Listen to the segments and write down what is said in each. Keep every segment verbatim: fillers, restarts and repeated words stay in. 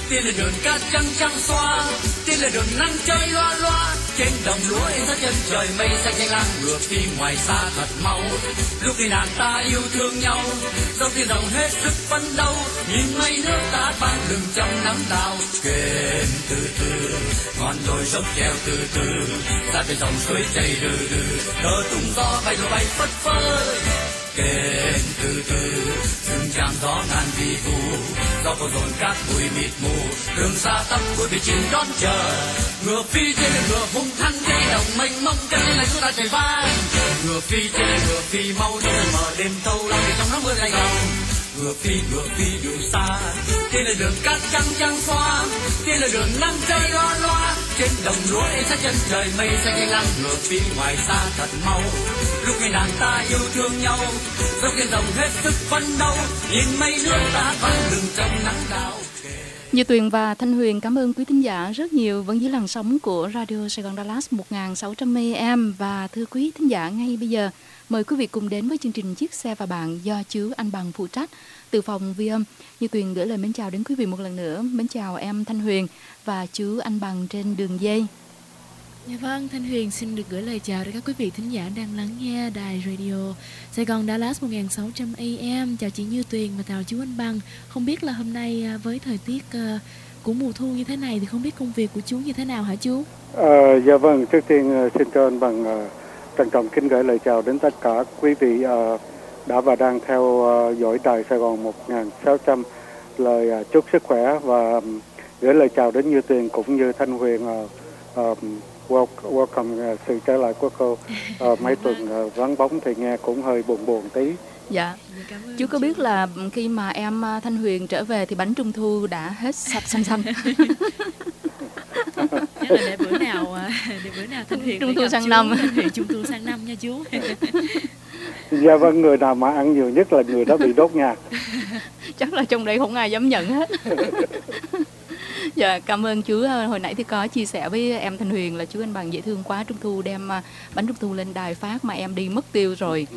Tiên là đường cát trắng trắng xóa, tiên là đường nắng chơi loa loa. Trên đồng lúa in ra chân trời mây xanh nhanh lang ngược đi ngoài xa thật mau. Lúc đi nàng ta yêu thương nhau, dòng tiền rộng hết sức phấn đấu. Nhìn mây nước ta ban lưng trong nắng đào. Kèn từ từ, ngọn đồi dốc treo từ từ, ta bên dòng suối chảy từ từ. Cờ tung gió bay rồi bay phất phới. Kèn từ từ, rừng tràm gió ngàn vi vu, gió có dồn cát bụi mịt mù, đường xa tăm cuối bị chìm đón chờ. Ngựa phi trên ngựa hung hăng dây đồng mênh mông, chân lên chúng ta chạy vai. Ngựa phi trên ngựa phi mau đi mở đêm thâu lòng thì trong nắng mưa lạnh lòng. Ngựa phi ngựa phi đủ xa, trên là đường cát trắng trắng xóa, trên là đường nắng chơi loa loa. Trên đồng lúa in sát chân trời mây xanh nhanh lang ngựa phi ngoài xa thật mau. Lúc ngày nàng ta yêu thương nhau, dốc trên dòng hết sức phấn đấu. Nhìn mây nước ta vắng lưng trong nắng đào. Như Tuyền và Thanh Huyền cảm ơn quý thính giả rất nhiều vẫn dưới làn sóng của Radio Sài Gòn Dallas một nghìn sáu trăm a em. Và thưa quý thính giả, ngay bây giờ mời quý vị cùng đến với chương trình Chiếc Xe và Bạn do chú Anh Bằng phụ trách từ phòng Vi Âm. Như Tuyền gửi lời mến chào đến quý vị một lần nữa. Mến chào em Thanh Huyền và chú Anh Bằng trên đường dây. Dạ vâng, Thanh Huyền xin được gửi lời chào đến các quý vị thính giả đang lắng nghe đài radio Sài Gòn Dallas một nghìn sáu trăm a em. Chào chị Như Tuyền và chào chú Anh Bằng. Không biết là hôm nay với thời tiết của mùa thu như thế này thì không biết công việc của chú như thế nào hả chú? À, dạ vâng, trước tiên xin cho anh Bằng uh, trân trọng kính gửi lời chào đến tất cả quý vị uh, đã và đang theo uh, dõi đài Sài Gòn một nghìn sáu trăm. Lời uh, chúc sức khỏe và um, gửi lời chào đến Như Tuyền cũng như Thanh Huyền. Uh, uh, Welcome uh, sự trở lại của cô. Uh, mấy tuần uh, vắng bóng thì nghe cũng hơi buồn buồn tí. Dạ. Chú có biết là khi mà em Thanh Huyền trở về thì bánh trung thu đã hết sạch xanh xanh. Chắc là để bữa nào để bữa nào Thanh Huyền trung thu sang năm. Thanh Huyền trung thu sang năm nha chú. Dạ vâng, người nào mà ăn nhiều nhất là người đó bị đốt nhà. Chắc là trong đây không ai dám nhận hết. Dạ, cảm ơn chú. Hồi nãy thì có chia sẻ với em Thanh Huyền là chú Anh Bằng dễ thương quá, trung thu đem bánh trung thu lên đài phát mà em đi mất tiêu rồi.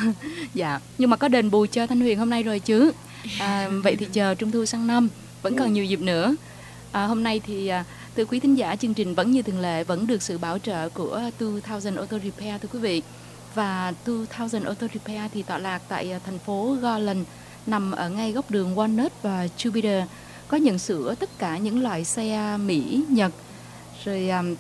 Dạ, nhưng mà có đền bù cho Thanh Huyền hôm nay rồi chứ. À, vậy thì chờ trung thu sang năm vẫn còn nhiều dịp nữa. À, hôm nay thì thưa quý thính giả, chương trình vẫn như thường lệ, vẫn được sự bảo trợ của hai thousand Auto Repair thưa quý vị. Và hai thousand Auto Repair thì tọa lạc tại thành phố Garland, nằm ở ngay góc đường Walnut và Jupiter. Có nhận sửa tất cả những loại xe Mỹ, Nhật, rồi um,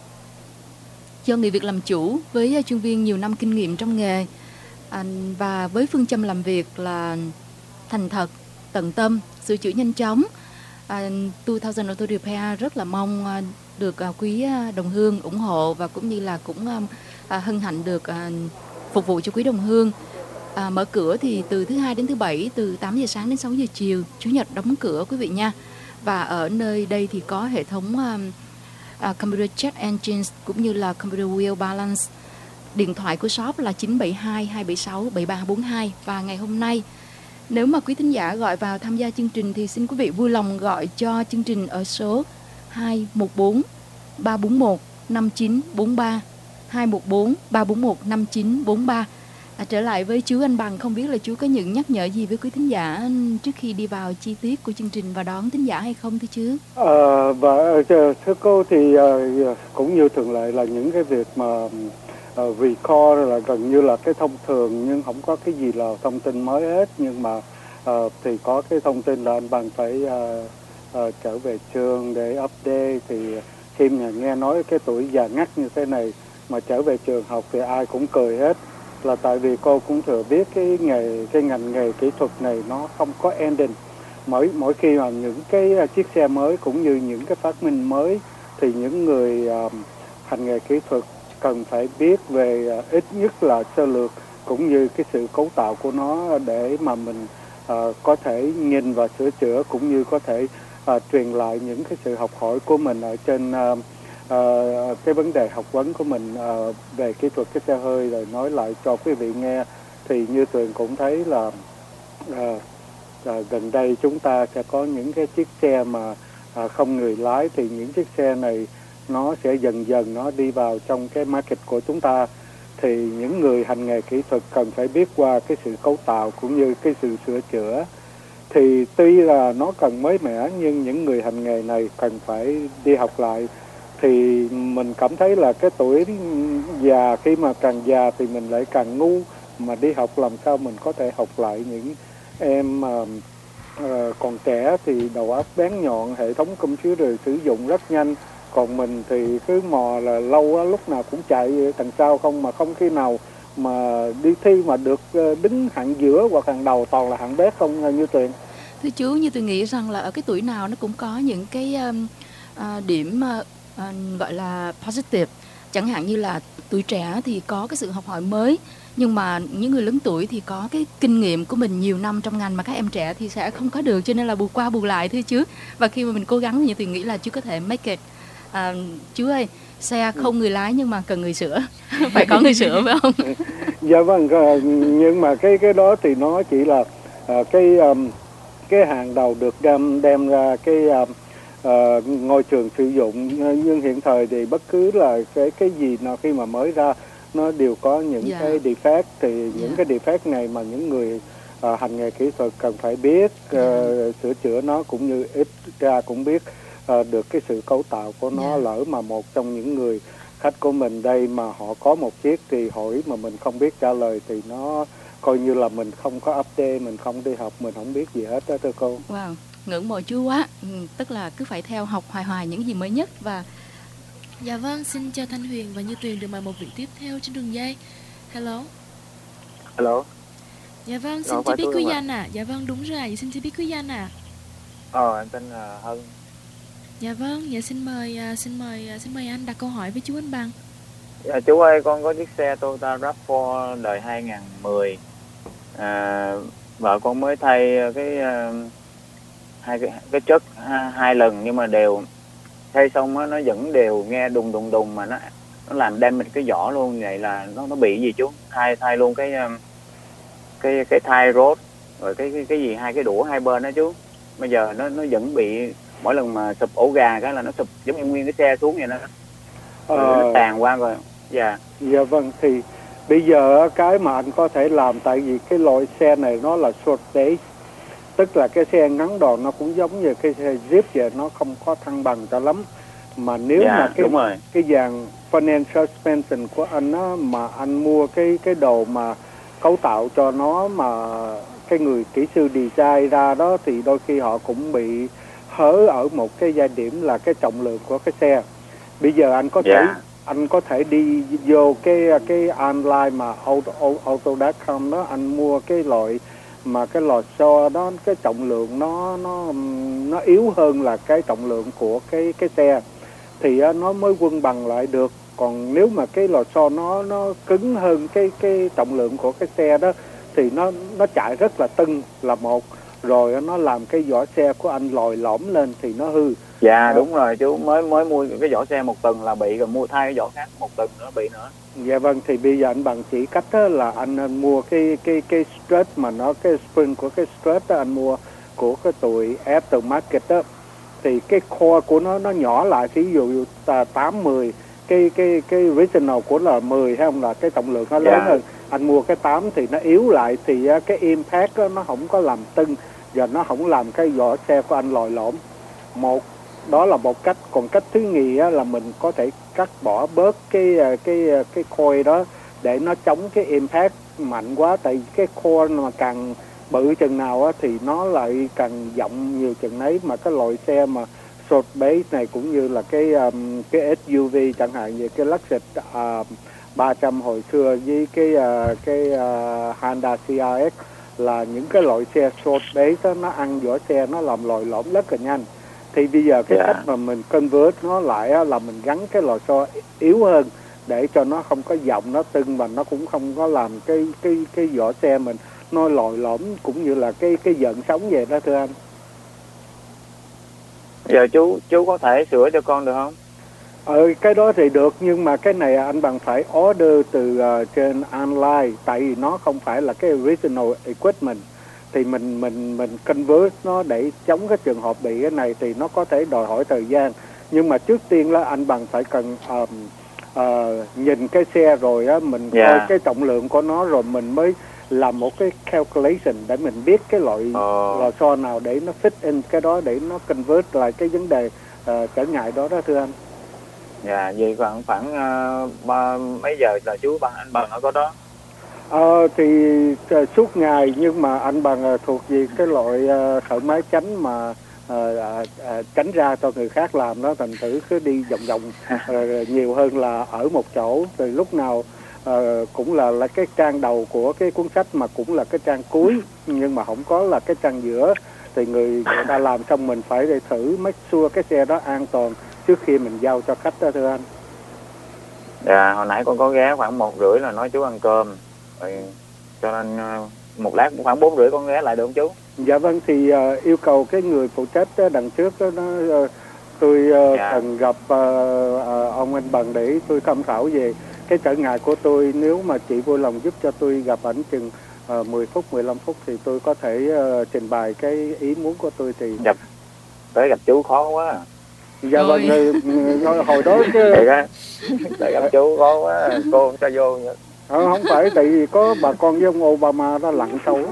do người Việt làm chủ với chuyên viên nhiều năm kinh nghiệm trong nghề, à, và với phương châm làm việc là thành thật, tận tâm, sửa chữa nhanh chóng. à, hai thousand Auto Repair rất là mong à, được à, quý đồng hương ủng hộ và cũng như là cũng à, hân hạnh được à, phục vụ cho quý đồng hương. À, mở cửa thì từ thứ hai đến thứ bảy, từ tám giờ sáng đến sáu giờ chiều, chủ nhật đóng cửa quý vị nha. Và ở nơi đây thì có hệ thống um, uh, computer check engines cũng như là computer wheel balance. Điện thoại của shop là chín bảy hai hai bảy sáu bảy ba bốn hai. Và ngày hôm nay, nếu mà quý thính giả gọi vào tham gia chương trình thì xin quý vị vui lòng gọi cho chương trình ở số hai một bốn ba bốn một năm chín bốn ba, hai một bốn ba bốn một năm chín bốn ba. À, trở lại với chú Anh Bằng, không biết là chú có những nhắc nhở gì với quý thính giả trước khi đi vào chi tiết của chương trình và đón thính giả hay không thưa chú? À, và thưa cô thì uh, cũng như thường lệ là những cái việc mà uh, record là gần như là cái thông thường, nhưng không có cái gì là thông tin mới hết. Nhưng mà uh, thì có cái thông tin là anh Bằng phải uh, uh, trở về trường để update. Thì khi mà nghe nói cái tuổi già ngắt như thế này mà trở về trường học thì ai cũng cười hết. Là tại vì cô cũng thừa biết cái nghề cái ngành nghề kỹ thuật này nó không có ending. Mỗi mỗi khi mà những cái chiếc xe mới cũng như những cái phát minh mới thì những người uh, hành nghề kỹ thuật cần phải biết về uh, ít nhất là sơ lược cũng như cái sự cấu tạo của nó để mà mình uh, có thể nhìn và sửa chữa, cũng như có thể uh, truyền lại những cái sự học hỏi của mình ở trên uh, Uh, cái vấn đề học vấn của mình uh, về kỹ thuật cái xe hơi, rồi nói lại cho quý vị nghe. Thì như Tuyền cũng thấy là uh, uh, gần đây chúng ta sẽ có những cái chiếc xe mà uh, không người lái. Thì những chiếc xe này nó sẽ dần dần nó đi vào trong cái market của chúng ta. Thì những người hành nghề kỹ thuật cần phải biết qua cái sự cấu tạo cũng như cái sự sửa chữa thì tuy là nó cần mới mẻ nhưng những người hành nghề này cần phải đi học lại. Thì mình cảm thấy là cái tuổi già, khi mà càng già thì mình lại càng ngu, mà đi học làm sao mình có thể học lại. Những em mà uh, còn trẻ thì đầu óc bén nhọn, hệ thống computer sử dụng rất nhanh, còn mình thì cứ mò là lâu á, lúc nào cũng chạy đằng sau không, mà không khi nào mà đi thi mà được đứng hạng giữa hoặc hàng đầu, toàn là hạng bét không như Tuyền. Thưa chú, như tôi nghĩ rằng là ở cái tuổi nào nó cũng có những cái um, uh, điểm uh, uh, gọi là positive. Chẳng hạn như là tuổi trẻ thì có cái sự học hỏi mới, nhưng mà những người lớn tuổi thì có cái kinh nghiệm của mình nhiều năm trong ngành mà các em trẻ thì sẽ không có được, cho nên là bù qua bù lại thưa chú. Và khi mà mình cố gắng thì tôi nghĩ là chú có thể make it. À, chú ơi, xe không người lái nhưng mà cần người sửa. Phải có người sửa phải không? Dạ vâng, nhưng mà cái cái đó thì nó chỉ là uh, cái um, cái hàng đầu được đem đem ra cái uh, uh, ngôi trường sử dụng. Nhưng hiện thời thì bất cứ là cái cái gì nào khi mà mới ra nó đều có những yeah. cái defect, thì những yeah. cái defect này mà những người uh, hành nghề kỹ thuật cần phải biết uh, yeah. sửa chữa nó, cũng như ít ra cũng biết uh, được cái sự cấu tạo của nó. Yeah. Lỡ mà một trong những người khách của mình đây mà họ có một chiếc thì hỏi mà mình không biết trả lời thì nó coi như là mình không có update, mình không đi học, mình không biết gì hết đó thưa cô. Wow, ngưỡng mộ chú quá. Ừ, tức là cứ phải theo học hoài hoài những gì mới nhất. Và dạ vâng, xin chào Thanh Huyền và Như Tuyền, được mời một vị tiếp theo trên đường dây. Hello. Hello. Dạ vâng, xin cho biết quý danh ạ. À. Dạ vâng, đúng rồi, vậy xin cho biết quý danh ạ. À. Ờ, anh tên là Hân. Dạ vâng, dạ xin mời xin mời xin mời anh đặt câu hỏi với chú Anh Bằng. Dạ, chú ơi, con có chiếc xe Toyota ráp four đời hai không một không. À, vợ con mới thay cái hai cái cái chất hai, hai lần, nhưng mà đều thay xong á, nó vẫn đều nghe đùng đùng đùng, mà nó nó làm damage cái vỏ luôn. Vậy là nó nó bị gì chú? Thay thay luôn cái cái cái thay rod, rồi cái cái cái gì hai cái đũa hai bên đó chú. Bây giờ nó nó vẫn bị, mỗi lần mà sụp ổ gà cái là nó sụp giống như nguyên cái xe xuống vậy đó. Ờ, nó tàn qua rồi. Dạ. Yeah. Dạ vâng, thì bây giờ cái mà anh có thể làm, tại vì cái loại xe này nó là short base, tức là cái xe ngắn đòn, nó cũng giống như cái xe Jeep vậy, nó không có thăng bằng cho lắm. Mà nếu yeah, mà cái cái dàn financial suspension của anh á, mà anh mua cái cái đồ mà cấu tạo cho nó mà cái người kỹ sư design ra đó, thì đôi khi họ cũng bị hớ ở một cái giai điểm là cái trọng lượng của cái xe. Bây giờ anh có thể yeah. anh có thể đi vô cái cái online mà auto auto chấm com đó, anh mua cái loại mà cái lò xo đó, cái trọng lượng nó nó nó yếu hơn là cái trọng lượng của cái cái xe, thì nó mới quân bằng lại được. Còn nếu mà cái lò xo nó nó cứng hơn cái cái trọng lượng của cái xe đó thì nó nó chạy rất là tưng là một, rồi nó làm cái vỏ xe của anh lồi lõm lên thì nó hư. Dạ đó. Đúng rồi chú, mới mới mua cái vỏ xe một tuần là bị, rồi mua thay cái vỏ khác một tuần nữa bị nữa. Dạ vâng, thì bây giờ anh bằng chỉ cách đó là anh, anh mua cái cái cái strut mà nó cái spring của cái strut đó, anh mua của cái tụi aftermarket đó, thì cái core của nó nó nhỏ lại, ví dụ tám mười, cái cái cái original của là mười hay không, là cái trọng lượng nó lớn yeah. hơn. Anh mua cái tám thì nó yếu lại, thì cái impact đó, nó không có làm tưng và nó không làm cái vỏ xe của anh lồi lõm. Một đó là một cách. Còn cách thứ nhì á, là mình có thể cắt bỏ bớt cái cái cái coil đó để nó chống cái impact mạnh quá. Tại cái coil mà càng bự chừng nào á, thì nó lại càng rộng nhiều chừng nấy. Mà cái loại xe mà short base này, cũng như là cái um, cái ét u vê chẳng hạn, như cái Lexus uh, ba trăm hồi xưa với cái uh, cái uh, Honda xê rờ ích, là những cái loại xe short base đó, nó ăn vỏ xe, nó làm lồi lõm rất là nhanh. Thì bây giờ cái yeah. cách mà mình convert nó lại á, là mình gắn cái lò xo yếu hơn để cho nó không có rộng, nó tưng, mà nó cũng không có làm cái cái cái vỏ xe mình nó lồi lõm, cũng như là cái cái giận sống về đó thưa anh. Giờ chú chú có thể sửa cho con được không? Ờ, cái đó thì được, nhưng mà cái này anh bằng phải order từ uh, trên online, tại vì nó không phải là cái original equipment. Thì mình mình mình convert nó để chống cái trường hợp bị cái này thì nó có thể đòi hỏi thời gian. Nhưng mà trước tiên là anh bằng phải cần um, uh, nhìn cái xe rồi á, mình yeah. coi cái trọng lượng của nó, rồi mình mới làm một cái calculation để mình biết cái loại Ờ. lò xo nào để nó fit in cái đó, để nó convert lại cái vấn đề uh, trở ngại đó đó thưa anh. Dạ, vậy khoảng khoảng uh, ba, mấy giờ là chú Bằng anh Bằng ở có đó? Ờ, thì uh, suốt ngày, nhưng mà anh Bằng uh, thuộc về cái loại uh, thợ máy chánh mà uh, uh, uh, tránh ra cho người khác làm đó, thành thử cứ đi vòng vòng uh, nhiều hơn là ở một chỗ. Thì lúc nào uh, cũng là là cái trang đầu của cái cuốn sách, mà cũng là cái trang cuối, nhưng mà không có là cái trang giữa. Thì người, người ta làm xong mình phải để thử make sure cái xe đó an toàn trước khi mình giao cho khách đó thưa anh. Dạ, hồi nãy con có ghé khoảng một rưỡi là nói chú ăn cơm, rồi cho nên uh, một lát khoảng bốn rưỡi con ghé lại được không chú? Dạ vâng, thì uh, yêu cầu cái người phụ trách uh, đằng trước đó, nó uh, tôi uh, Dạ. cần gặp uh, uh, ông anh Bằng để tôi tham khảo về cái trở ngại của tôi. Nếu mà chị vui lòng giúp cho tôi gặp ảnh chừng uh, mười phút, mười lăm phút thì tôi có thể uh, trình bày cái ý muốn của tôi thì... Gặp, tới gặp chú khó quá. Dạ vâng, Rồi. uh, hồi đó chứ... Thiệt á, tới gặp chú khó quá, cô không cho vô nữa. Ờ, không phải, tại vì có bà con với ông Obama đó lặn sâu.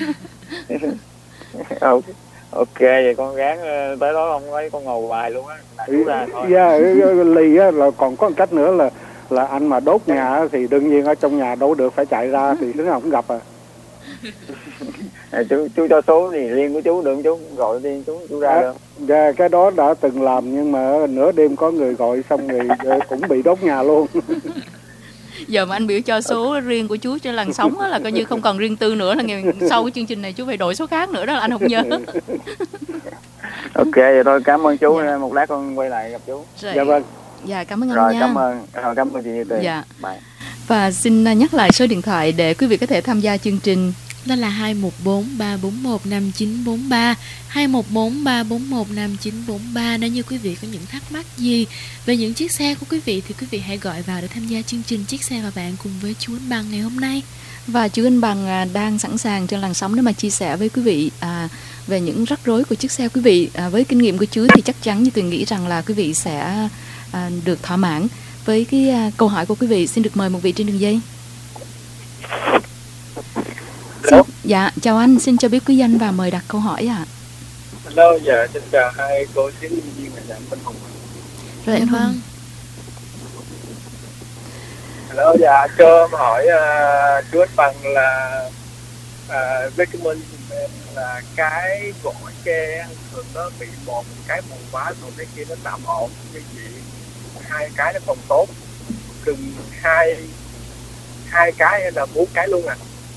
Ok, vậy con gán uh, tới đó không ấy, con ngồi hoài luôn á, đại chú ra thôi. Dạ, lì á, là còn có một cách nữa là là anh mà đốt nhà á, thì đương nhiên ở trong nhà đâu được, phải chạy ra thì đứa nào cũng gặp à. À, chú chú cho số thì riêng của chú được không chú, gọi riêng chú chú ra được. Dạ, cái đó đã từng làm, nhưng mà nửa đêm có người gọi xong rồi cũng bị đốt nhà luôn. Giờ mà anh biểu cho số riêng của chú trên làn sóng á, là coi như không còn riêng tư nữa, là ngày sau cái chương trình này chú phải đổi số khác nữa đó, là anh không nhớ. Ok, vậy thôi, cảm ơn chú. Dạ. Một lát con quay lại gặp chú. Rồi. Dạ vâng. Dạ, cảm ơn anh Rồi, nha. cảm ơn, cảm ơn chị Như Tuyền. Dạ. Bye. Và xin nhắc lại số điện thoại để quý vị có thể tham gia chương trình. Đó là hai một bốn ba bốn một năm chín bốn ba, hai một bốn ba bốn một năm chín bốn ba. Nếu như quý vị có những thắc mắc gì về những chiếc xe của quý vị thì quý vị hãy gọi vào để tham gia chương trình Chiếc Xe Và Bạn cùng với chú Anh Bằng ngày hôm nay. Và chú Anh Bằng à, đang sẵn sàng trên làn sóng để mà chia sẻ với quý vị à, về những rắc rối của chiếc xe quý vị. À, với kinh nghiệm của chú thì chắc chắn như Tuyền nghĩ rằng là quý vị sẽ à, được thỏa mãn với cái à, câu hỏi của quý vị. Xin được mời một vị trên đường dây. Xin, dạ, chào anh, xin cho biết quý danh và mời đặt câu hỏi ạ. À. Hello, dạ, xin chào hai cô chiến viên và dạ, Minh Hùng. Rồi anh Dạ vâng. Hùng. Hello, dạ, cho em hỏi uh, chú Anh Bằng là uh, recommend em là cái vỏ tre thường nó bị một cái mù quá, còn cái kia nó tạm ổn, như vậy hai cái nó còn tốt, đừng hai hai cái hay là bốn cái luôn à?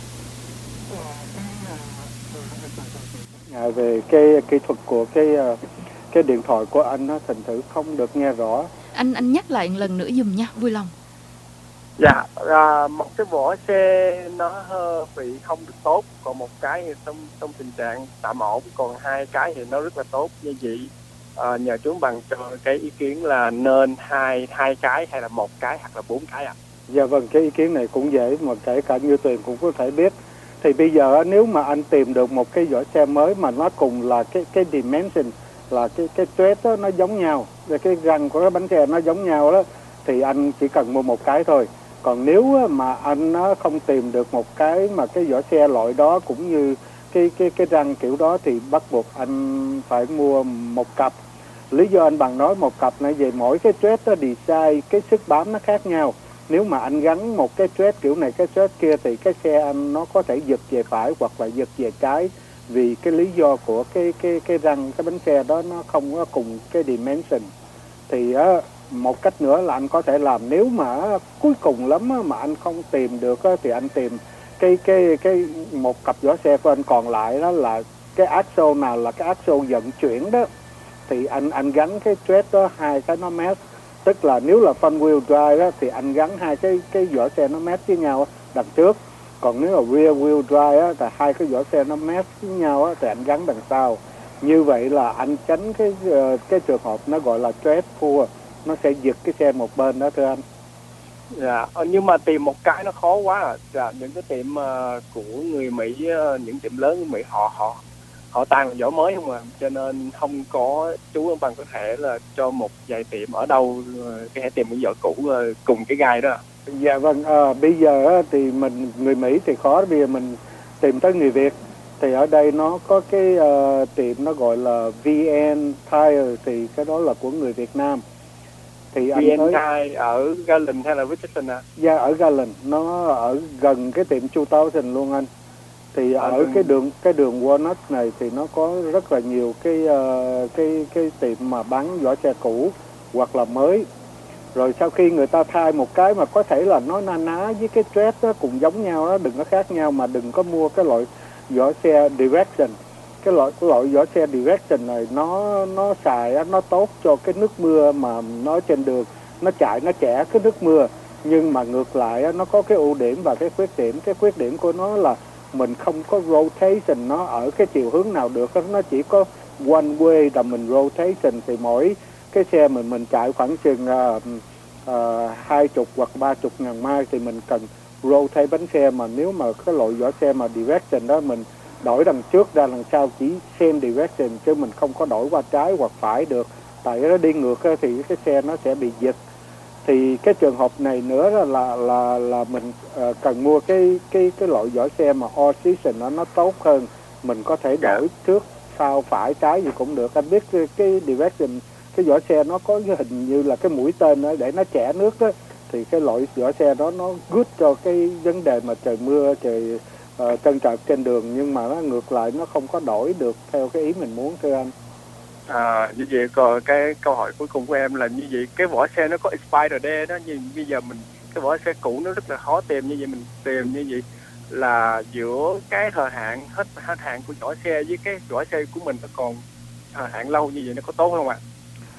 À, về cái kỹ thuật của cái cái điện thoại của anh nó thành thử không được nghe rõ. Anh anh nhắc lại một lần nữa giùm nha, vui lòng. Dạ, à, một cái vỏ xe nó hơi bị không được tốt, còn một cái thì trong trong tình trạng tạm ổn, còn hai cái thì nó rất là tốt. Như vậy à, nhờ chú Bằng cho cái ý kiến là nên hai hai cái hay là một cái hoặc là bốn cái ạ? À? Dạ vâng, cái ý kiến này cũng dễ mà kể cả Như Tuyền cũng có thể biết. Thì bây giờ nếu mà anh tìm được một cái vỏ xe mới mà nó cùng là cái cái dimension, là cái cái tread đó nó giống nhau, và cái răng của cái bánh xe nó giống nhau đó, thì anh chỉ cần mua một cái thôi. Còn nếu mà anh nó không tìm được một cái mà cái vỏ xe loại đó cũng như cái cái cái răng kiểu đó thì bắt buộc anh phải mua một cặp. Lý do anh Bằng nói một cặp này về mỗi cái tread đó design, cái sức bám nó khác nhau. Nếu mà anh gắn một cái tread kiểu này, cái tread kia thì cái xe anh nó có thể giật về phải hoặc là giật về trái, vì cái lý do của cái cái cái răng cái bánh xe đó nó không có cùng cái dimension. Thì á, một cách nữa là anh có thể làm, nếu mà cuối cùng lắm á, mà anh không tìm được á, thì anh tìm cái cái cái một cặp vỏ xe của anh còn lại, đó là cái axle nào là cái axle vận chuyển đó, thì anh anh gắn cái tread đó hai cái nó match. Tức là nếu là front wheel drive á, thì anh gắn hai cái cái vỏ xe nó match với nhau đằng trước. Còn nếu là rear wheel drive á, thì hai cái vỏ xe nó match với nhau á, thì anh gắn đằng sau. Như vậy là anh tránh cái cái trường hợp nó gọi là tread pull, nó sẽ giật cái xe một bên đó thưa anh. Dạ, nhưng mà tìm một cái nó khó quá à. Dạ, những cái tiệm uh, của người Mỹ, uh, những tiệm lớn của Mỹ họ họ họ toàn là vỏ mới không à, cho nên không có chú Văn Bằng có thể là cho một vài tiệm ở đâu cái thể tìm cái vỏ cũ cùng cái gai đó. Dạ vâng, à, bây giờ thì mình người Mỹ thì khó, bây giờ mình tìm tới người Việt. Thì ở đây nó có cái uh, tiệm nó gọi là vê en Tire, thì cái đó là của người Việt Nam. Thì vê en Tire ở Garland hay là Richardson à? Dạ ở Garland, nó ở gần cái tiệm Chu Táo Thành luôn anh. Thì à, ở cái đường cái đường Walnut này thì nó có rất là nhiều cái uh, cái cái tiệm mà bán vỏ xe cũ hoặc là mới. Rồi sau khi người ta thay một cái mà có thể là nó na ná với cái tread đó cùng giống nhau đó, đừng có khác nhau, mà đừng có mua cái loại vỏ xe Direction. Cái loại cái loại vỏ xe Direction này nó nó xài nó tốt cho cái nước mưa mà nó trên đường nó chạy nó chẻ cái nước mưa, nhưng mà ngược lại nó có cái ưu điểm và cái khuyết điểm. Cái khuyết điểm của nó là mình không có rotation nó ở cái chiều hướng nào được, nó chỉ có one way là mình rotation. Thì mỗi cái xe mình mình chạy khoảng chừng uh, uh, hai chục hoặc ba chục ngàn mai thì mình cần rotate bánh xe. Mà nếu mà cái loại vỏ xe mà Direction đó mình đổi đằng trước ra đằng sau chỉ same direction chứ mình không có đổi qua trái hoặc phải được, tại nó đi ngược thì cái xe nó sẽ bị giật. Thì cái trường hợp này nữa là là là, là mình uh, cần mua cái cái cái loại vỏ xe mà all season nó nó tốt hơn, mình có thể đổi trước sau phải trái gì cũng được. Anh biết cái, cái direction cái vỏ xe nó có cái hình như là cái mũi tên đó để nó chẻ nước đó, thì cái loại vỏ xe đó nó good cho cái vấn đề mà trời mưa trời uh, trơn trượt trên đường, nhưng mà nó ngược lại nó không có đổi được theo cái ý mình muốn thưa anh. À, như vậy còn cái câu hỏi cuối cùng của em là như vậy cái vỏ xe nó có expired date đó, nhưng bây giờ mình cái vỏ xe cũ nó rất là khó tìm, như vậy mình tìm như vậy là giữa cái thời hạn hết hết hạn của vỏ xe với cái vỏ xe của mình nó còn thời hạn lâu như vậy nó có tốt không ạ?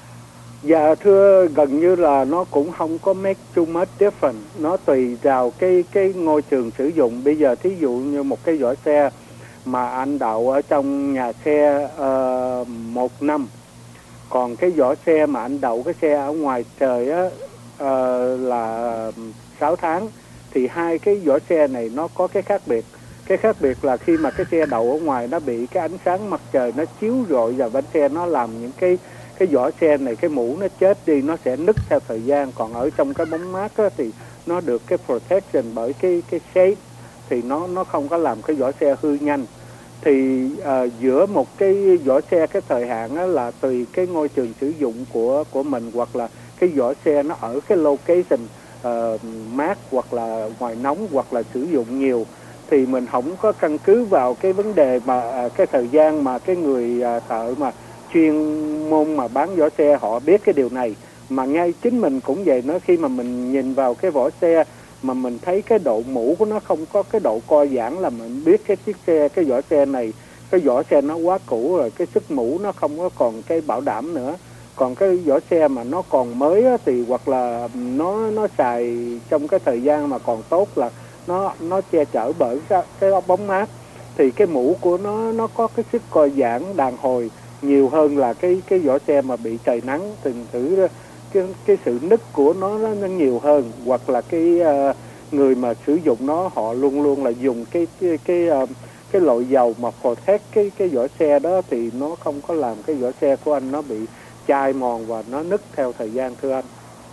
Dạ thưa, gần như là nó cũng không có make too much difference, nó tùy vào cái cái ngôi trường sử dụng. Bây giờ thí dụ như một cái vỏ xe mà anh đậu ở trong nhà xe uh, một năm, còn cái vỏ xe mà anh đậu cái xe ở ngoài trời á uh, là sáu tháng, thì hai cái vỏ xe này nó có cái khác biệt. Cái khác biệt là khi mà cái xe đậu ở ngoài nó bị cái ánh sáng mặt trời nó chiếu rọi vào bánh xe, nó làm những cái cái vỏ xe này cái mũ nó chết đi, nó sẽ nứt theo thời gian. Còn ở trong cái bóng mát á, thì nó được cái protection bởi cái cái shade, thì nó nó không có làm cái vỏ xe hư nhanh. Thì uh, giữa một cái vỏ xe cái thời hạn á, là tùy cái ngôi trường sử dụng của của mình, hoặc là cái vỏ xe nó ở cái location uh, mát hoặc là ngoài nóng hoặc là sử dụng nhiều, thì mình không có căn cứ vào cái vấn đề mà uh, cái thời gian mà cái người uh, thợ mà chuyên môn mà bán vỏ xe họ biết cái điều này. Mà ngay chính mình cũng vậy nữa, khi mà mình nhìn vào cái vỏ xe mà mình thấy cái độ mũ của nó không có cái độ co giãn là mình biết cái chiếc xe, cái vỏ xe này, cái vỏ xe nó quá cũ rồi, cái sức mũ nó không có còn cái bảo đảm nữa. Còn cái vỏ xe mà nó còn mới á, thì hoặc là nó nó xài trong cái thời gian mà còn tốt, là nó nó che chở bởi cái, cái bóng mát, thì cái mũ của nó nó có cái sức co giãn đàn hồi nhiều hơn là cái cái vỏ xe mà bị trời nắng. Từng thử cái cái sự nứt của nó nó nhiều hơn, hoặc là cái uh, người mà sử dụng nó họ luôn luôn là dùng cái cái cái uh, cái loại dầu mà protect cái cái vỏ xe đó, thì nó không có làm cái vỏ xe của anh nó bị chai mòn và nó nứt theo thời gian thưa anh.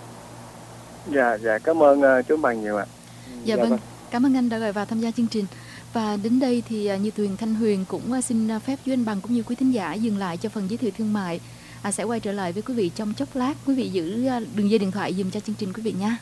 Dạ dạ cảm ơn uh, chú Bằng nhiều ạ. Dạ, dạ vâng, cảm ơn anh đã gọi vào tham gia chương trình. Và đến đây thì uh, Như Tuyền, Thanh Huyền cũng uh, xin phép chú anh Bằng cũng như quý thính giả dừng lại cho phần giới thiệu thương mại. À, sẽ quay trở lại với quý vị trong chốc lát. Quý vị giữ đường dây điện thoại dùm cho chương trình quý vị nha.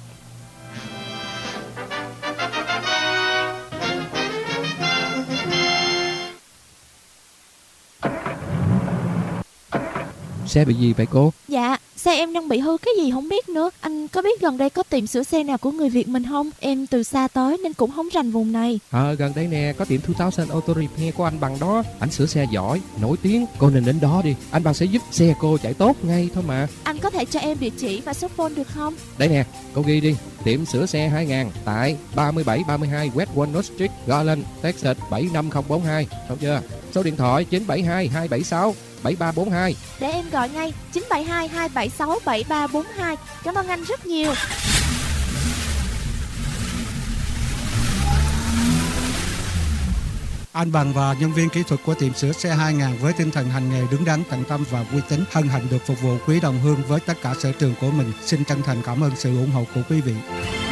Xe bị gì vậy cô? Dạ, xe em đang bị hư cái gì không biết nữa. Anh có biết gần đây có tiệm sửa xe nào của người Việt mình không? Em từ xa tới nên cũng không rành vùng này. Ờ, à, gần đây nè, có tiệm hai nghìn Auto Repair của anh Bằng đó. Anh sửa xe giỏi, nổi tiếng. Cô nên đến đó đi, anh Bằng sẽ giúp xe cô chạy tốt ngay thôi mà. Anh có thể cho em địa chỉ và số phone được không? Đây nè, cô ghi đi. Tiệm sửa xe hai nghìn tại ba mươi bảy ba mươi hai West Walnut Street, Garland, Texas bảy năm không bốn hai. Xong chưa? Số điện thoại chín bảy hai hai bảy sáu bảy ba bốn hai. Để em gọi ngay chín bảy hai hai bảy sáu bảy ba bốn hai. Cảm ơn anh rất nhiều. Anh Bằng và nhân viên kỹ thuật của tiệm sửa xe hai ngàn với tinh thần hành nghề đứng đắn, tận tâm và uy tín hân hạnh được phục vụ quý đồng hương với tất cả sở trường của mình. Xin chân thành cảm ơn sự ủng hộ của quý vị.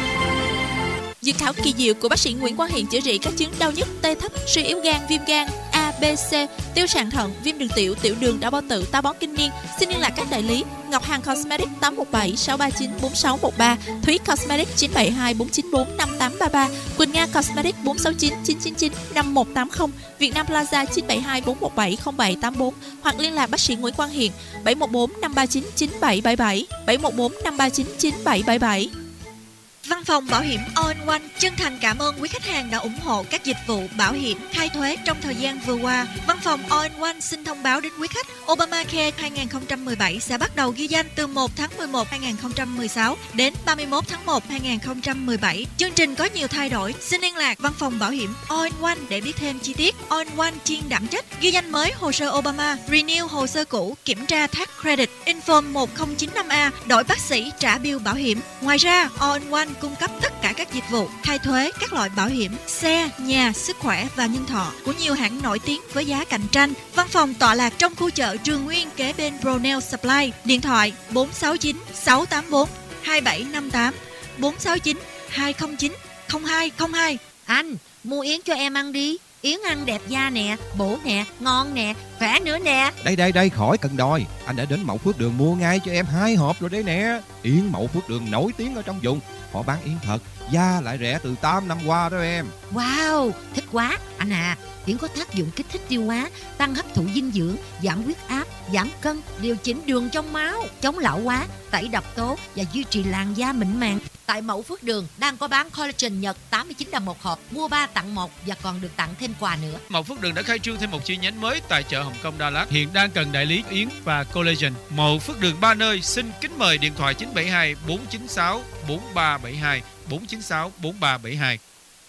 Dược thảo kỳ diệu của bác sĩ Nguyễn Quang Hiền chữa trị các chứng đau nhức, tê thấp, suy yếu gan, viêm gan A, B, C, tiêu sàn thận, viêm đường tiểu, tiểu đường, đau bao tử, táo bón kinh niên. Xin liên lạc các đại lý: Ngọc Hằng Cosmetics tám một bảy sáu ba chín bốn sáu một ba, Thúy Cosmetics chín bảy hai bốn chín bốn năm tám ba ba, Quỳnh Nga Cosmetics bốn sáu chín chín chín chín năm một tám không, Việt Nam Plaza chín bảy hai bốn một bảy không bảy tám bốn, hoặc liên lạc bác sĩ Nguyễn Quang Hiền bảy một bốn năm ba chín chín bảy bảy bảy, bảy một bốn năm ba chín chín bảy bảy bảy. Văn phòng Bảo hiểm All in One chân thành cảm ơn quý khách hàng đã ủng hộ các dịch vụ bảo hiểm khai thuế trong thời gian vừa qua. Văn phòng All in One xin thông báo đến quý khách Obamacare hai không một bảy sẽ bắt đầu ghi danh từ một tháng mười một năm hai nghìn không trăm mười sáu đến ba mươi mốt tháng một năm hai nghìn không trăm mười bảy. Chương trình có nhiều thay đổi. Xin liên lạc Văn phòng Bảo hiểm All in One để biết thêm chi tiết. All in One chuyên đảm trách ghi danh mới hồ sơ Obama, renew hồ sơ cũ, kiểm tra tax credit, inform một không chín năm A, đổi bác sĩ, trả bill bảo hiểm. Ngoài ra, All in One cung cấp tất cả các dịch vụ khai thuế, các loại bảo hiểm xe, nhà, sức khỏe và nhân thọ của nhiều hãng nổi tiếng với giá cạnh tranh. Văn phòng tọa lạc trong khu chợ Trường Nguyên kế bên Brunel Supply. Điện thoại bốn sáu chín sáu tám bốn hai bảy năm tám, bốn sáu chín hai không chín không hai không hai. Anh, mua yến cho em ăn đi. Yến ăn đẹp da nè, bổ nè, ngon nè, khỏe nữa nè. Đây đây đây, khỏi cần đòi. Anh đã đến Mậu Phước Đường mua ngay cho em hai hộp rồi đấy nè. Yến Mậu Phước Đường nổi tiếng ở trong vùng. Họ bán yến thật, da lại rẻ từ tám năm qua đó em. Wow, thích quá. Anh à, yến có tác dụng kích thích tiêu hóa, tăng hấp thụ dinh dưỡng, giảm huyết áp, giảm cân, điều chỉnh đường trong máu, chống lão hóa, tẩy độc tố và duy trì làn da mịn màng. Tại Mậu Phước Đường đang có bán collagen Nhật tám mươi chín đồng một hộp, mua ba tặng một và còn được tặng thêm quà nữa. Mậu Phước Đường đã khai trương thêm một chi nhánh mới tại chợ Hồng Kông Đà Lạt. Hiện đang cần đại lý yến và collagen. Mậu Phước Đường ba nơi. Xin kính mời điện thoại chín bảy hai bốn chín sáu bốn ba bảy hai, bốn chín sáu bốn ba bảy hai.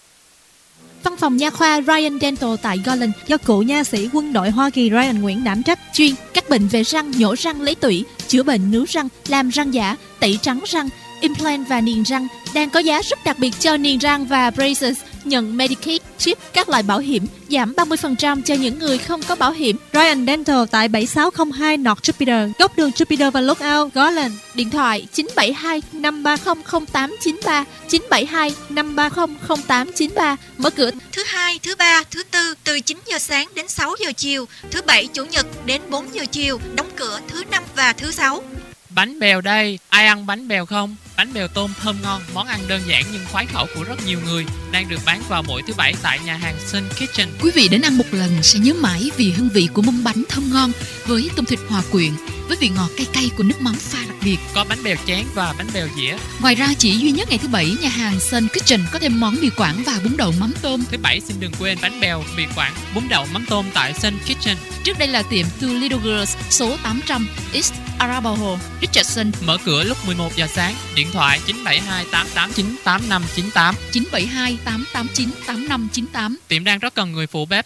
Văn phòng nha khoa Ryan Dental tại Garland do cựu nha sĩ quân đội Hoa Kỳ Ryan Nguyễn đảm trách, chuyên các bệnh về răng, nhổ răng, lấy tủy, chữa bệnh nướu răng, làm răng giả, tẩy trắng răng, implant và niềng răng, đang có giá rất đặc biệt cho niềng răng và braces, nhận Medicaid, chip, các loại bảo hiểm, giảm ba mươi phần trăm cho những người không có bảo hiểm. Ryan Dental tại bảy sáu không hai North Jupiter, góc đường Jupiter và Lookout, Garland. Điện thoại chín bảy hai năm ba không không tám chín ba, chín bảy hai năm ba không không tám chín ba. Mở cửa thứ hai, thứ ba, thứ tư từ chín giờ sáng đến sáu giờ chiều, thứ bảy, chủ nhật đến bốn giờ chiều, đóng cửa thứ năm và thứ sáu. Bánh bèo đây, ai ăn bánh bèo không? Bánh bèo tôm thơm ngon, món ăn đơn giản nhưng khoái khẩu của rất nhiều người, đang được bán vào mỗi thứ bảy tại nhà hàng Sun Kitchen. Quý vị đến ăn một lần sẽ nhớ mãi vì hương vị của mâm bánh thơm ngon với tôm thịt hòa quyện, với vị ngọt cay cay của nước mắm pha đặc biệt. Có bánh bèo chén và bánh bèo dĩa. Ngoài ra chỉ duy nhất ngày thứ bảy, nhà hàng Sun Kitchen có thêm món mì Quảng và bún đậu mắm tôm. Thứ bảy xin đừng quên bánh bèo, mì Quảng, bún đậu mắm tôm tại Sun Kitchen. Trước đây là tiệm Two Little Girls, số tám trăm East Arapahoe, Richardson. Mở cửa lúc mười một giờ sáng. Điện thoại chín bảy hai tám tám chín tám năm chín tám, chín bảy hai tám tám chín tám năm chín tám. Tiệm đang rất cần người phụ bếp.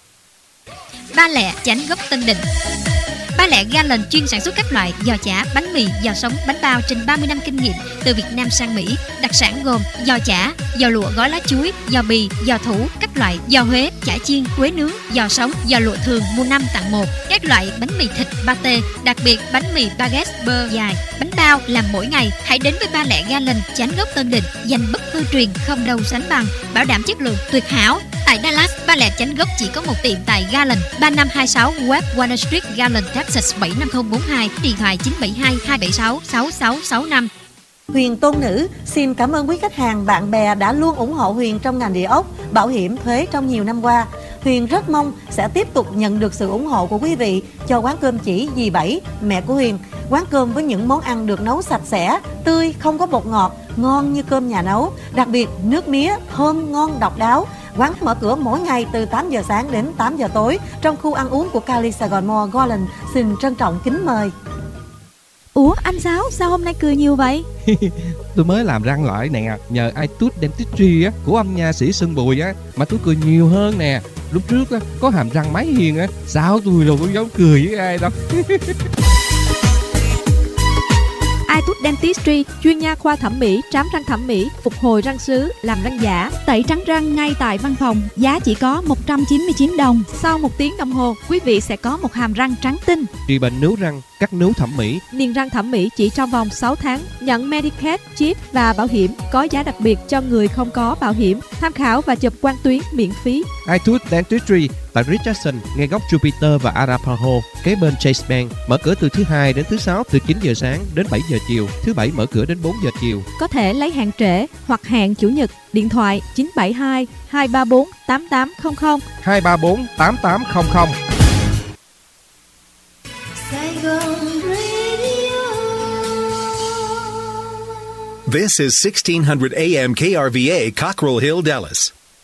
Ba Lẹ, Chánh Gốc Tân Định. Ba Lẹ Gallon chuyên sản xuất các loại giò chả, bánh mì, giò sống, bánh bao trên ba mươi năm kinh nghiệm từ Việt Nam sang Mỹ. Đặc sản gồm giò chả, giò lụa gói lá chuối, giò bì, giò thủ, các loại giò Huế, chả chiên, quế nướng, giò sống, giò lụa thường mua năm tặng một, các loại bánh mì thịt pate, đặc biệt bánh mì baguette bơ dài, bánh bao làm mỗi ngày. Hãy đến với Ba Lẹ Gallon, Chánh Gốc Tân Định, dành bất hư truyền không đâu sánh bằng, bảo đảm chất lượng tuyệt hảo. Tại Dallas, Ba Lẹ Chánh Gốc chỉ có một tiệm tại Garland, ba năm hai sáu West Warner Street, Garland, Texas bảy năm không bốn hai, điện thoại chín bảy hai hai bảy sáu sáu sáu sáu năm. Huyền Tôn Nữ xin cảm ơn quý khách hàng, bạn bè đã luôn ủng hộ Huyền trong ngành địa ốc, bảo hiểm, thuế trong nhiều năm qua. Huyền rất mong sẽ tiếp tục nhận được sự ủng hộ của quý vị cho quán cơm chỉ dì Bảy, mẹ của Huyền. Quán cơm với những món ăn được nấu sạch sẽ, tươi, không có bột ngọt, ngon như cơm nhà nấu. Đặc biệt nước mía thơm ngon độc đáo. Quán mở cửa mỗi ngày từ tám giờ sáng đến tám giờ tối trong khu ăn uống của Cali Saigon Mall, Garland. Xin trân trọng kính mời. Ủa anh Sáu, sao hôm nay cười nhiều vậy? Tôi mới làm răng lại nè, nhờ iTooth Dentistry á của ông nha sĩ Sơn Bùi á mà tôi cười nhiều hơn nè. Lúc trước á có hàm răng máy hiền á, sao tôi đâu có dám cười với ai đâu. iTooth Dentistry, chuyên nha khoa thẩm mỹ, trám răng thẩm mỹ, phục hồi răng sứ, làm răng giả, tẩy trắng răng ngay tại văn phòng, giá chỉ có một trăm chín mươi chín đồng. Sau một tiếng đồng hồ, quý vị sẽ có một hàm răng trắng tinh. Trị bệnh nướu răng, cắt nướu thẩm mỹ. Niềng răng thẩm mỹ chỉ trong vòng sáu tháng, nhận Medicare, chip và bảo hiểm, có giá đặc biệt cho người không có bảo hiểm. Tham khảo và chụp quang tuyến miễn phí. iTooth Dentistry tại Richardson, ngay góc Jupiter và Arapaho, kế bên Chase Bank. Mở cửa từ thứ hai đến thứ sáu từ chín giờ sáng đến bảy giờ chiều, thứ bảy mở cửa đến bốn giờ chiều. Có thể lấy hàng trễ hoặc hàng chủ nhật. Điện thoại chín bảy hai hai ba bốn tám tám không không hai ba bốn tám tám không không. This is sixteen hundred A M K R V A, Cockrell Hill, Dallas.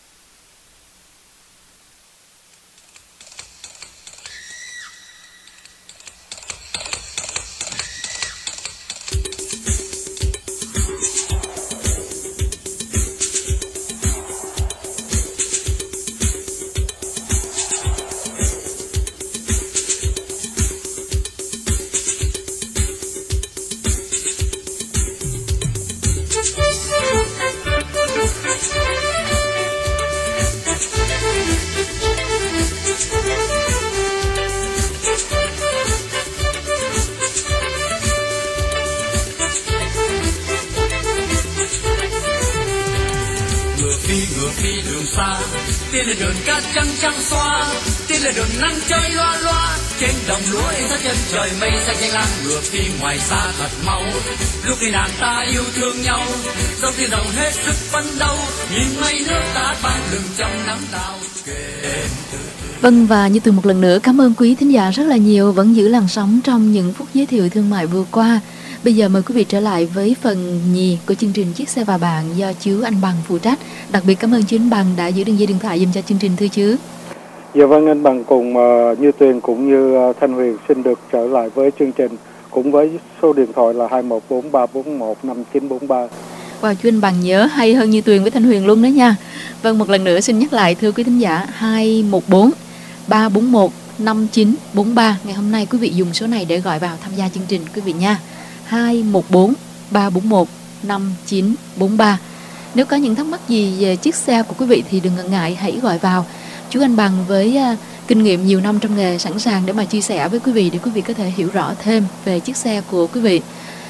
Tiên là đường cát trắng trắng xóa, tiên là đường nắng chơi loa loa. Trên đồng lúa in ra chân trời mây xanh nhanh lang ngược đi ngoài xa thật mau. Lúc này nàng ta yêu thương nhau, dòng tiền đồng hết sức phấn đấu. Nhìn mây nước ta ban lưng trong nắng đào kề. Vâng, và như từ một lần nữa cảm ơn quý thính giả rất là nhiều vẫn giữ làn sóng trong những phút giới thiệu thương mại vừa qua. Bây giờ mời quý vị trở lại với phần nhì của chương trình Chiếc Xe Và Bạn do chú Anh Bằng phụ trách. Đặc biệt cảm ơn chú Anh Bằng đã giữ đường dây điện thoại dùm cho chương trình thưa chú. Dạ vâng, anh Bằng cùng uh, Như Tuyền cũng như uh, Thanh Huyền xin được trở lại với chương trình cũng với số điện thoại là hai một bốn ba bốn một năm chín bốn ba. Wow, chú Anh Bằng nhớ hay hơn Như Tuyền với Thanh Huyền luôn đó nha. Vâng, một lần nữa xin nhắc lại thưa quý thính giả hai một bốn ba bốn một năm chín bốn ba. Ngày hôm nay quý vị dùng số này để gọi vào tham gia chương trình quý vị nha. hai một bốn ba bốn một năm chín bốn ba. Nếu có những thắc mắc gì về chiếc xe của quý vị thì đừng ngần ngại, hãy gọi vào. Chú Anh Bằng với uh, kinh nghiệm nhiều năm trong nghề sẵn sàng để mà chia sẻ với quý vị để quý vị có thể hiểu rõ thêm về chiếc xe của quý vị.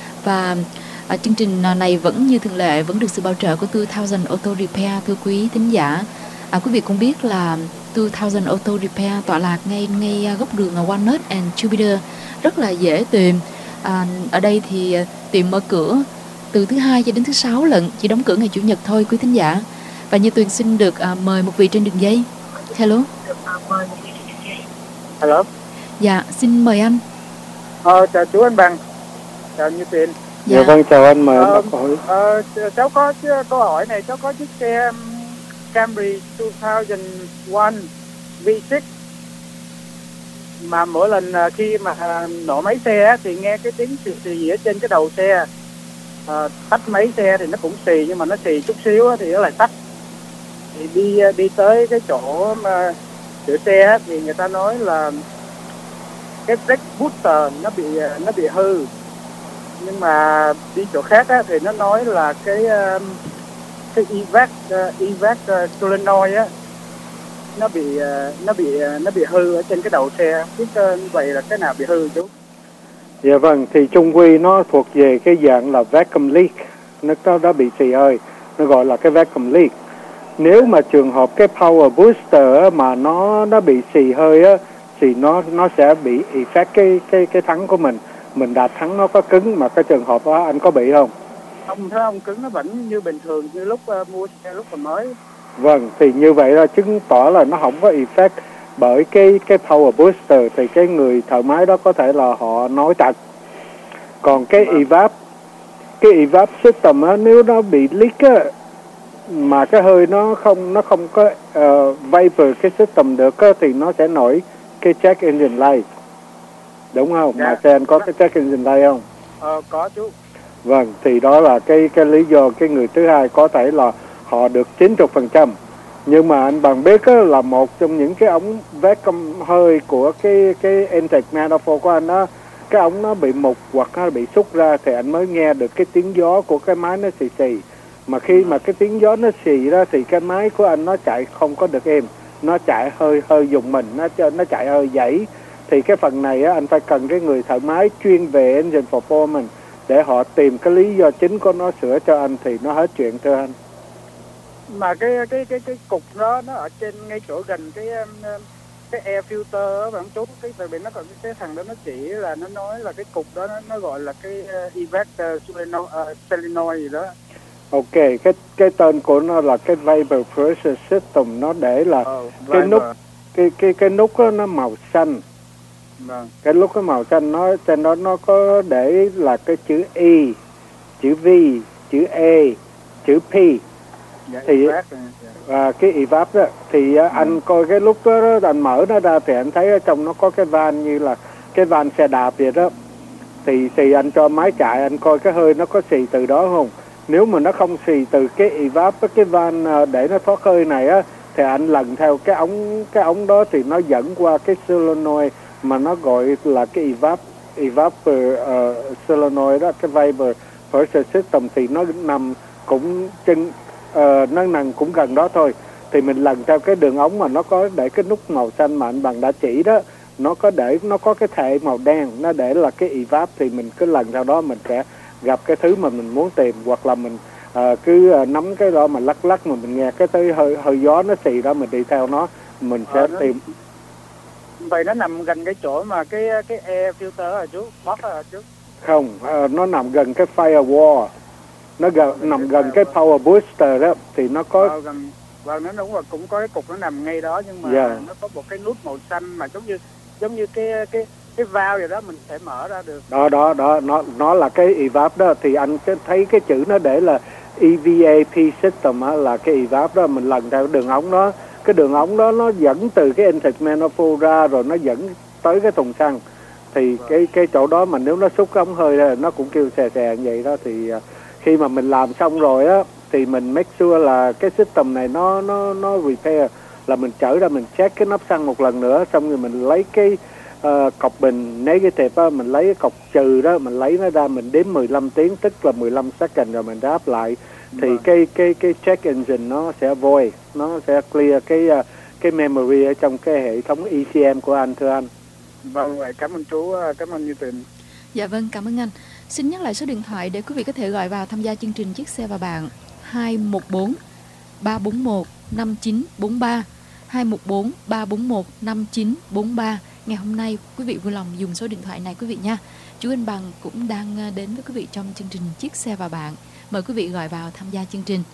Và uh, chương trình này vẫn như thường lệ vẫn được sự bảo trợ của two thousand Auto Repair thưa quý thính giả. À, quý vị cũng biết là two thousand Auto Repair tọa lạc ngay ngay góc đường Walnut and Jupiter, rất là dễ tìm. À, ở đây thì tiệm mở cửa từ thứ hai cho đến thứ sáu lận, chỉ đóng cửa ngày chủ nhật thôi quý thính giả. Và Như Tuyền xin được à, mời một vị trên đường dây. Hello. Hello. Dạ, xin mời anh. Ờ, chào chú Anh Bằng. Chào Như Tuyền. Dạ, dạ vâng, chào anh, mời ờ, anh đặt hỏi. Ờ, cháu có câu hỏi này, cháu có chiếc xe Camry two thousand one V six mà mỗi lần khi mà nổ máy xe thì nghe cái tiếng xì xì ở trên cái đầu xe. À, tắt máy xe thì nó cũng xì, nhưng mà nó xì chút xíu thì nó lại tắt. Thì đi đi tới cái chỗ mà sửa xe thì người ta nói là cái brake booster nó bị nó bị hư, nhưng mà đi chỗ khác á, thì nó nói là cái cái evac evac solenoid á nó bị nó bị nó bị hư ở trên cái đầu xe. Biết như vậy là cái nào bị hư chú? Dạ vâng, thì chung quy nó thuộc về cái dạng là vacuum leak, nó có đã bị xì hơi, nó gọi là cái vacuum leak. Nếu mà trường hợp cái power booster mà nó nó bị xì hơi á, thì nó nó sẽ bị effect cái cái cái thắng của mình, mình đạp thắng nó có cứng. Mà cái trường hợp đó anh có bị không? Không, thấy không, cứng nó vẫn như bình thường như lúc uh, mua xe lúc còn mới. Vâng, thì như vậy là chứng tỏ là nó không có effect bởi cái cái power booster, thì cái người thợ máy đó có thể là họ nói thật. Còn cái evap cái evap system á, nếu nó bị leak á, mà cái hơi nó không nó không có uh, vapor cái system được á, thì nó sẽ nổi cái check engine light, đúng không? Dạ. Mà xe anh có cái check engine light không? Ờ, có chú. Vâng, thì đó là cái cái lý do cái người thứ hai có thể là họ được chín mươi phần trăm. Nhưng mà anh Bằng biết á, là một trong những cái ống vacuum hơi của cái cái intake manifold của anh đó, cái ống nó bị mục hoặc nó bị xúc ra thì anh mới nghe được cái tiếng gió của cái máy nó xì xì. Mà khi mà cái tiếng gió nó xì ra thì cái máy của anh nó chạy không có được êm, nó chạy hơi hơi dùng mình, nó nó chạy hơi dãy. Thì cái phần này á, anh phải cần cái người thợ máy chuyên về engine performance để họ tìm cái lý do chính của nó sửa cho anh thì nó hết chuyện thưa anh. Mà cái cái cái cái cục đó nó ở trên ngay chỗ gần cái cái air filter á bạn chú, cái tại vì nó còn cái thằng đó nó chỉ là nó nói là cái cục đó nó, nó gọi là cái uh, evac uh, solenoid, uh, solenoid gì đó. Ok, cái cái tên của nó là cái vapor pressure system, nó để là oh, cái nút cái cái cái nút đó nó màu xanh. Vâng. Cái nút cái màu xanh nó trên đó nó có để là cái chữ E, chữ V, chữ E, chữ P. Dạ, thì evac, à, cái evap đó thì ừ. anh coi cái lúc đó, đó anh mở nó ra thì anh thấy ở trong nó có cái van như là cái van xe đạp vậy đó. Thì thì anh cho máy chạy, anh coi cái hơi nó có xì từ đó không. Nếu mà nó không xì từ cái evap, cái van để nó thoát hơi này á, thì anh lần theo cái ống cái ống đó thì nó dẫn qua cái solenoid mà nó gọi là cái evap evap uh, solenoid đó, cái vapor pressure system thì nó nằm cũng chân uh, nó nằm cũng gần đó thôi. Thì mình lần theo cái đường ống mà nó có để cái nút màu xanh mà anh Bằng đã chỉ đó, nó có để nó có cái thệ màu đen, nó để là cái evap, thì mình cứ lần theo đó mình sẽ gặp cái thứ mà mình muốn tìm, hoặc là mình uh, cứ uh, nắm cái đó mà lắc lắc mà mình nghe cái thứ hơi hơi gió nó xì đó, mình đi theo nó mình sẽ à, nó... tìm. Vậy nó nằm gần cái chỗ mà cái cái air filter hả chú? Box hả chú? Không, uh, nó nằm gần cái firewall, nó gần, ừ, nằm gần cái power booster đó, thì nó có. Ờ, gần, vâng, nó đúng là cũng có cái cục nó nằm ngay đó, nhưng mà yeah. nó có một cái nút màu xanh mà giống như giống như cái cái cái valve vậy đó, mình sẽ mở ra được. Đó đó đó, nó nó là cái evap đó, thì anh thấy cái chữ nó để là e vê a pê system á, là cái evap đó, mình lần theo đường ống đó. Cái đường ống đó nó dẫn từ cái intake manifold ra rồi nó dẫn tới cái thùng xăng. Thì vâng. cái cái chỗ đó mà nếu nó xúc cái ống hơi ra nó cũng kêu xè xè như vậy đó. Thì uh, khi mà mình làm xong rồi á thì mình make sure là cái system này nó nó nó repair, là mình chở ra mình check cái nắp xăng một lần nữa, xong rồi mình lấy cái uh, cọc bình negative á, mình lấy cái cọc trừ đó, mình lấy nó ra, mình đếm mười lăm tiếng, tức là mười lăm second rồi mình đáp lại. Thì vâng. cái cái cái check engine nó sẽ void, nó sẽ clear cái cái memory ở trong cái hệ thống e xê em của anh thưa anh. Vâng, vậy cảm ơn chú, cảm ơn Như Tuyền. Dạ vâng, cảm ơn anh. Xin nhắc lại số điện thoại để quý vị có thể gọi vào tham gia chương trình Chiếc Xe Và Bạn: hai một bốn ba bốn một năm chín bốn ba, hai một bốn ba bốn một năm chín bốn ba. Ngày hôm nay quý vị vui lòng dùng số điện thoại này quý vị nha. Chú Anh Bằng cũng đang đến với quý vị trong chương trình Chiếc Xe Và Bạn. Mời quý vị gọi vào tham gia chương trình.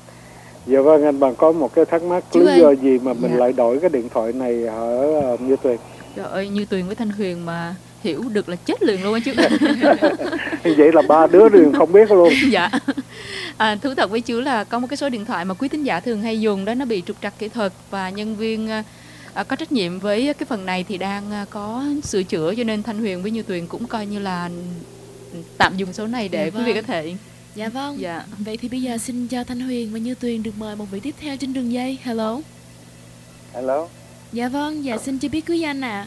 Dạ vâng, anh Bằng có một cái thắc mắc, chú lý ơi. do gì mà mình dạ. lại đổi cái điện thoại này ở uh, Như Tuyền? Trời ơi, Như Tuyền với Thanh Huyền mà hiểu được là chết liền luôn á chú. Vậy là ba đứa liền không biết luôn. Dạ. À, thú thật với chú là có một cái số điện thoại mà quý thính giả thường hay dùng đó, nó bị trục trặc kỹ thuật và nhân viên à, có trách nhiệm với cái phần này thì đang à, có sửa chữa, cho nên Thanh Huyền với Như Tuyền cũng coi như là tạm dùng số này để dạ, quý vâng. vị có thể. Dạ vâng. Dạ. Vậy thì bây giờ xin cho Thanh Huyền và Như Tuyền được mời một vị tiếp theo trên đường dây. Hello. Hello. Dạ vâng, dạ xin cho biết quý danh ạ. À.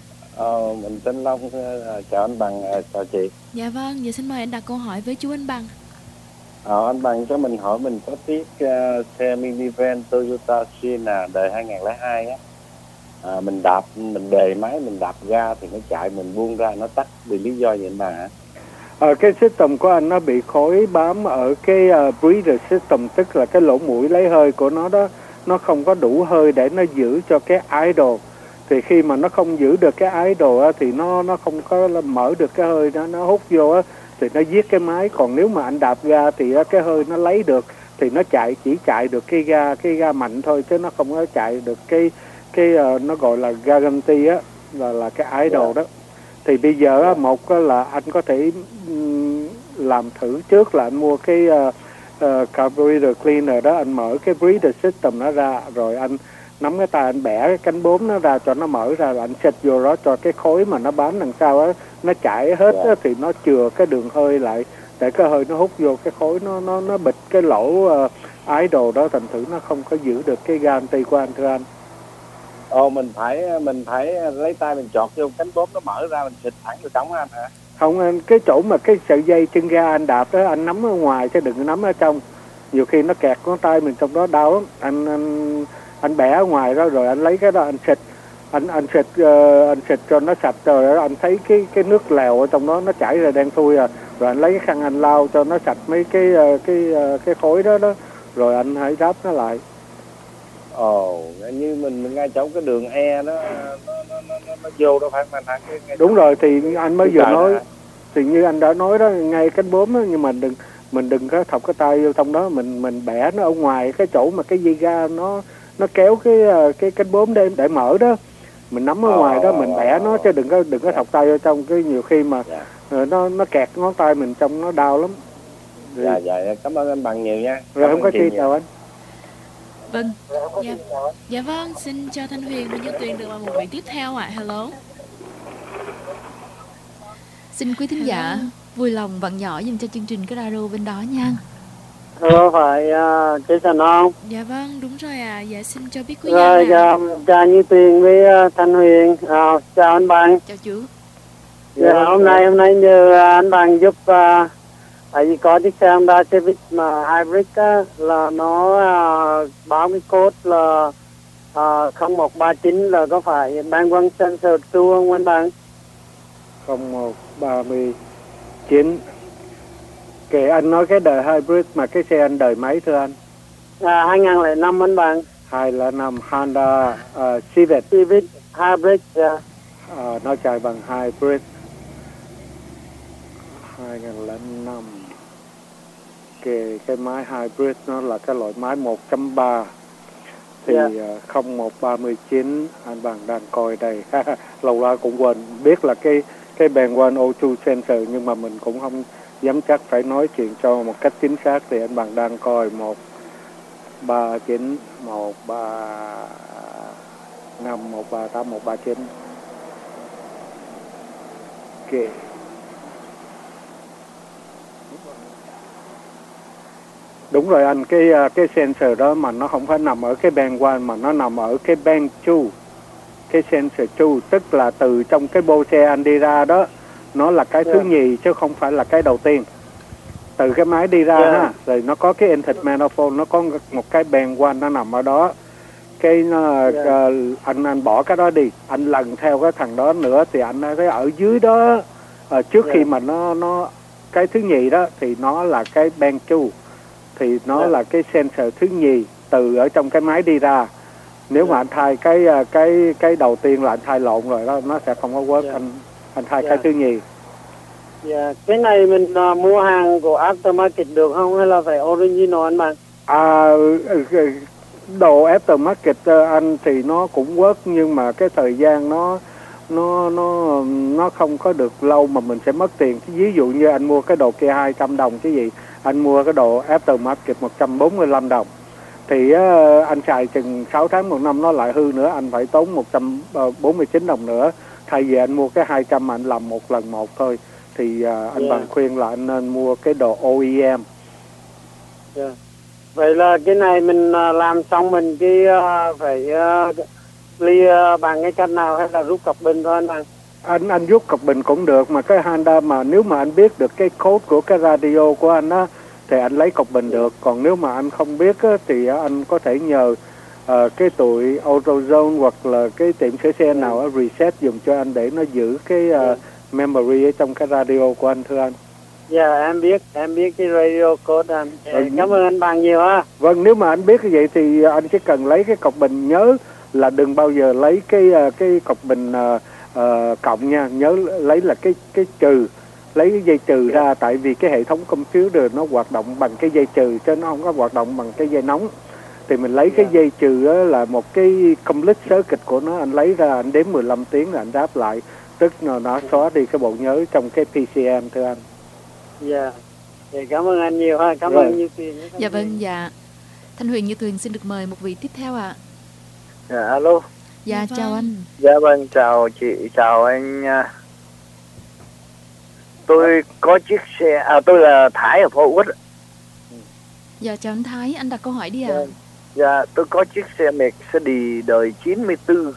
Ờ, mình tên Long, chào anh Bằng, chào chị. Dạ vâng, dạ xin mời anh đặt câu hỏi với chú Anh Bằng. Ờ, anh Bằng cho mình hỏi, mình có chiếc uh, xe minivan Toyota Sienna đời hai không không hai á. À, mình đạp, mình đề máy, mình đạp ga thì nó chạy, mình buông ra nó tắt, vì lý do gì mà? Ờ, cái system của anh nó bị khói bám ở cái uh, breather system, tức là cái lỗ mũi lấy hơi của nó đó, nó không có đủ hơi để nó giữ cho cái idle. Thì khi mà nó không giữ được cái idle á, thì nó nó không có mở được cái hơi đó, nó hút vô á, thì nó giết cái máy. Còn nếu mà anh đạp ga thì á, cái hơi nó lấy được, thì nó chạy chỉ chạy được cái ga cái ga mạnh thôi, chứ nó không có chạy được cái cái uh, nó gọi là guarantee á, là là cái idle yeah. đó. Thì bây giờ á, một á, là anh có thể um, làm thử trước là anh mua cái uh, uh, carburetor cleaner đó, anh mở cái breather system nó ra, rồi anh nắm cái tay anh bẻ cái cánh bốm nó ra cho nó mở ra, rồi anh xịt vô đó cho cái khối mà nó bám đằng sau á nó chảy hết á, thì nó chừa cái đường hơi lại để cái hơi nó hút vô cái khối, nó nó nó bịt cái lỗ uh, idle đó, thành thử nó không có giữ được cái guarantee của anh thưa anh. Ồ, mình phải mình phải lấy tay mình chọt vô cánh bốp nó mở ra, mình xịt thẳng vào trong anh hả? Không, anh cái chỗ mà cái sợi dây chân ga anh đạp đó anh nắm ở ngoài chứ đừng nắm ở trong. Nhiều khi nó kẹt ngón tay mình trong đó đau lắm. Anh anh anh bẻ ở ngoài đó rồi anh lấy cái đó anh xịt. Anh anh xịt uh, anh xịt cho nó sạch rồi đó, anh thấy cái cái nước lèo ở trong đó nó chảy ra đen thui à. Rồi anh lấy cái khăn anh lau cho nó sạch mấy cái uh, cái uh, cái khối đó đó. Rồi anh hãy đáp nó lại. Ồ, như mình, mình ngay chỗ cái đường E đó nó nó nó, nó, nó vô đó phải không anh? Cái, đúng rồi, thì anh mới vừa nói đó. Thì như anh đã nói đó, ngay cánh bướm đó, nhưng mà đừng mình đừng có thọc cái tay vô trong đó, mình mình bẻ nó ở ngoài cái chỗ mà cái dây ga nó nó kéo cái cái cánh bướm để để mở đó, mình nắm ở ngoài đó mình bẻ nó chứ đừng có đừng có thọc tay vô trong, cái nhiều khi mà dạ. nó nó kẹt ngón tay mình trong nó đau lắm. Dạ dạ, cảm ơn anh Bằng nhiều nha. Rồi không có chi, chào anh. Vâng. Dạ, dạ vâng, xin cho Thanh Huyền và Như Tuyền được vào một vị tiếp theo ạ. À. Hello. Xin quý thính giả vui lòng vặn nhỏ dùm cho chương trình cái radio bên đó nha. Hello, phải uh, Jason không? Dạ vâng, đúng rồi ạ. À. Dạ xin cho biết quý Rồi, dạ, chào Như Tuyền với uh, Thanh Huyền. Uh, chào anh Bằng. Chào chú. Dạ, yeah, hôm nay hôm nay như uh, anh Bằng giúp uh, tại vì có chiếc xe Honda Civic mà hybrid á, là nó uh, báo cái code là uh, không một ba chín là có phải band one sensor two không anh Bằng? không một ba chín. Kể anh nói cái đời hybrid mà cái xe anh đời mấy thưa anh? À, hai không không năm anh Bằng. hai không không năm Honda uh, Civic. Civic hybrid. Yeah. Uh, nó chạy bằng hybrid. hai không không năm. Kể cái máy hybrid nó là cái loại máy một chấm ba. Thì yeah. uh, không một ba chín anh Bằng đang coi đây. Lâu qua cũng quên biết là cái cái band one O two sensor, nhưng mà mình cũng không dám chắc phải nói chuyện cho một cách chính xác. Thì anh Bằng đang coi một ba chín, một ba năm, một ba tám, một ba chín. Ok. Đúng rồi anh, cái cái sensor đó mà nó không phải nằm ở cái band one mà nó nằm ở cái band two. Cái sensor two tức là từ trong cái bô xe anh đi ra đó, nó là cái yeah. thứ nhì chứ không phải là cái đầu tiên. Từ cái máy đi ra yeah. ha, rồi nó có cái intake manifold, nó có một cái band one nó nằm ở đó. Cái nó, yeah. uh, anh anh bỏ cái đó đi, anh lần theo cái thằng đó nữa thì anh thấy ở dưới đó uh, trước yeah. khi mà nó nó cái thứ nhì đó thì nó là cái band two, thì nó yeah. là cái sensor thứ nhì từ ở trong cái máy đi ra. Nếu yeah. mà anh thay cái cái cái đầu tiên là anh thay lộn rồi đó, nó sẽ không có work. yeah. anh anh thay yeah. cái thứ nhì. Dạ, yeah. Cái này mình uh, mua hàng của aftermarket được không hay là phải original anh Bằng? À, đồ aftermarket uh, anh thì nó cũng work, nhưng mà cái thời gian nó nó nó nó không có được lâu mà mình sẽ mất tiền. Ví dụ như anh mua cái đồ kia hai trăm đồng chứ gì, anh mua cái đồ aftermarket một trăm bốn mươi lăm đồng. Thì uh, anh xài chừng sáu tháng một năm nó lại hư nữa, anh phải tốn một trăm bốn mươi chín đồng nữa. Thay vì anh mua cái hai trăm mà anh làm một lần một thôi. Thì uh, anh yeah. Bằng khuyên là anh nên mua cái đồ O E M. Yeah. Vậy là cái này mình uh, làm xong mình cái uh, phải uh, ly uh, bằng cái cách nào hay là rút cọc bình thôi anh Bằng? Anh anh rút cọc bình cũng được, mà cái Honda mà nếu mà anh biết được cái code của cái radio của anh á thì anh lấy cọc bình được. Còn nếu mà anh không biết á, thì anh có thể nhờ uh, cái tụi AutoZone hoặc là cái tiệm sửa xe nào á reset dùng cho anh để nó giữ cái uh, memory ở trong cái radio của anh thưa anh. Dạ yeah, em biết, em biết cái radio code anh. Yeah, ừ. Cảm ơn anh Bằng nhiều ha. Vâng, nếu mà anh biết như vậy thì anh chỉ cần lấy cái cọc bình, nhớ là đừng bao giờ lấy cái cái cọc bình uh, uh, cộng nha, nhớ lấy là cái cái trừ, lấy cái dây trừ yeah. ra, tại vì cái hệ thống computer nó hoạt động bằng cái dây trừ chứ nó không có hoạt động bằng cái dây nóng. Thì mình lấy yeah. cái dây trừ đó là một cái complete circuit của nó, anh lấy ra anh đếm mười lăm tiếng rồi anh đáp lại, tức là nó xóa đi cái bộ nhớ trong cái pê xê em thưa anh. Dạ, yeah. Cảm ơn anh nhiều ha, cảm Rồi. ơn Như Tuyền. Dạ vâng, dạ. Thanh Huyền Như Tuyền xin được mời một vị tiếp theo ạ. À. Dạ, alo. Dạ, dạ chào vâng. anh. Dạ vâng, chào chị, chào anh. Tôi có chiếc xe, à tôi là Thái ở Phú Quốc. Dạ, chào anh Thái, anh đặt câu hỏi đi ạ. À. Dạ, tôi có chiếc xe Mercedes đời chín mươi tư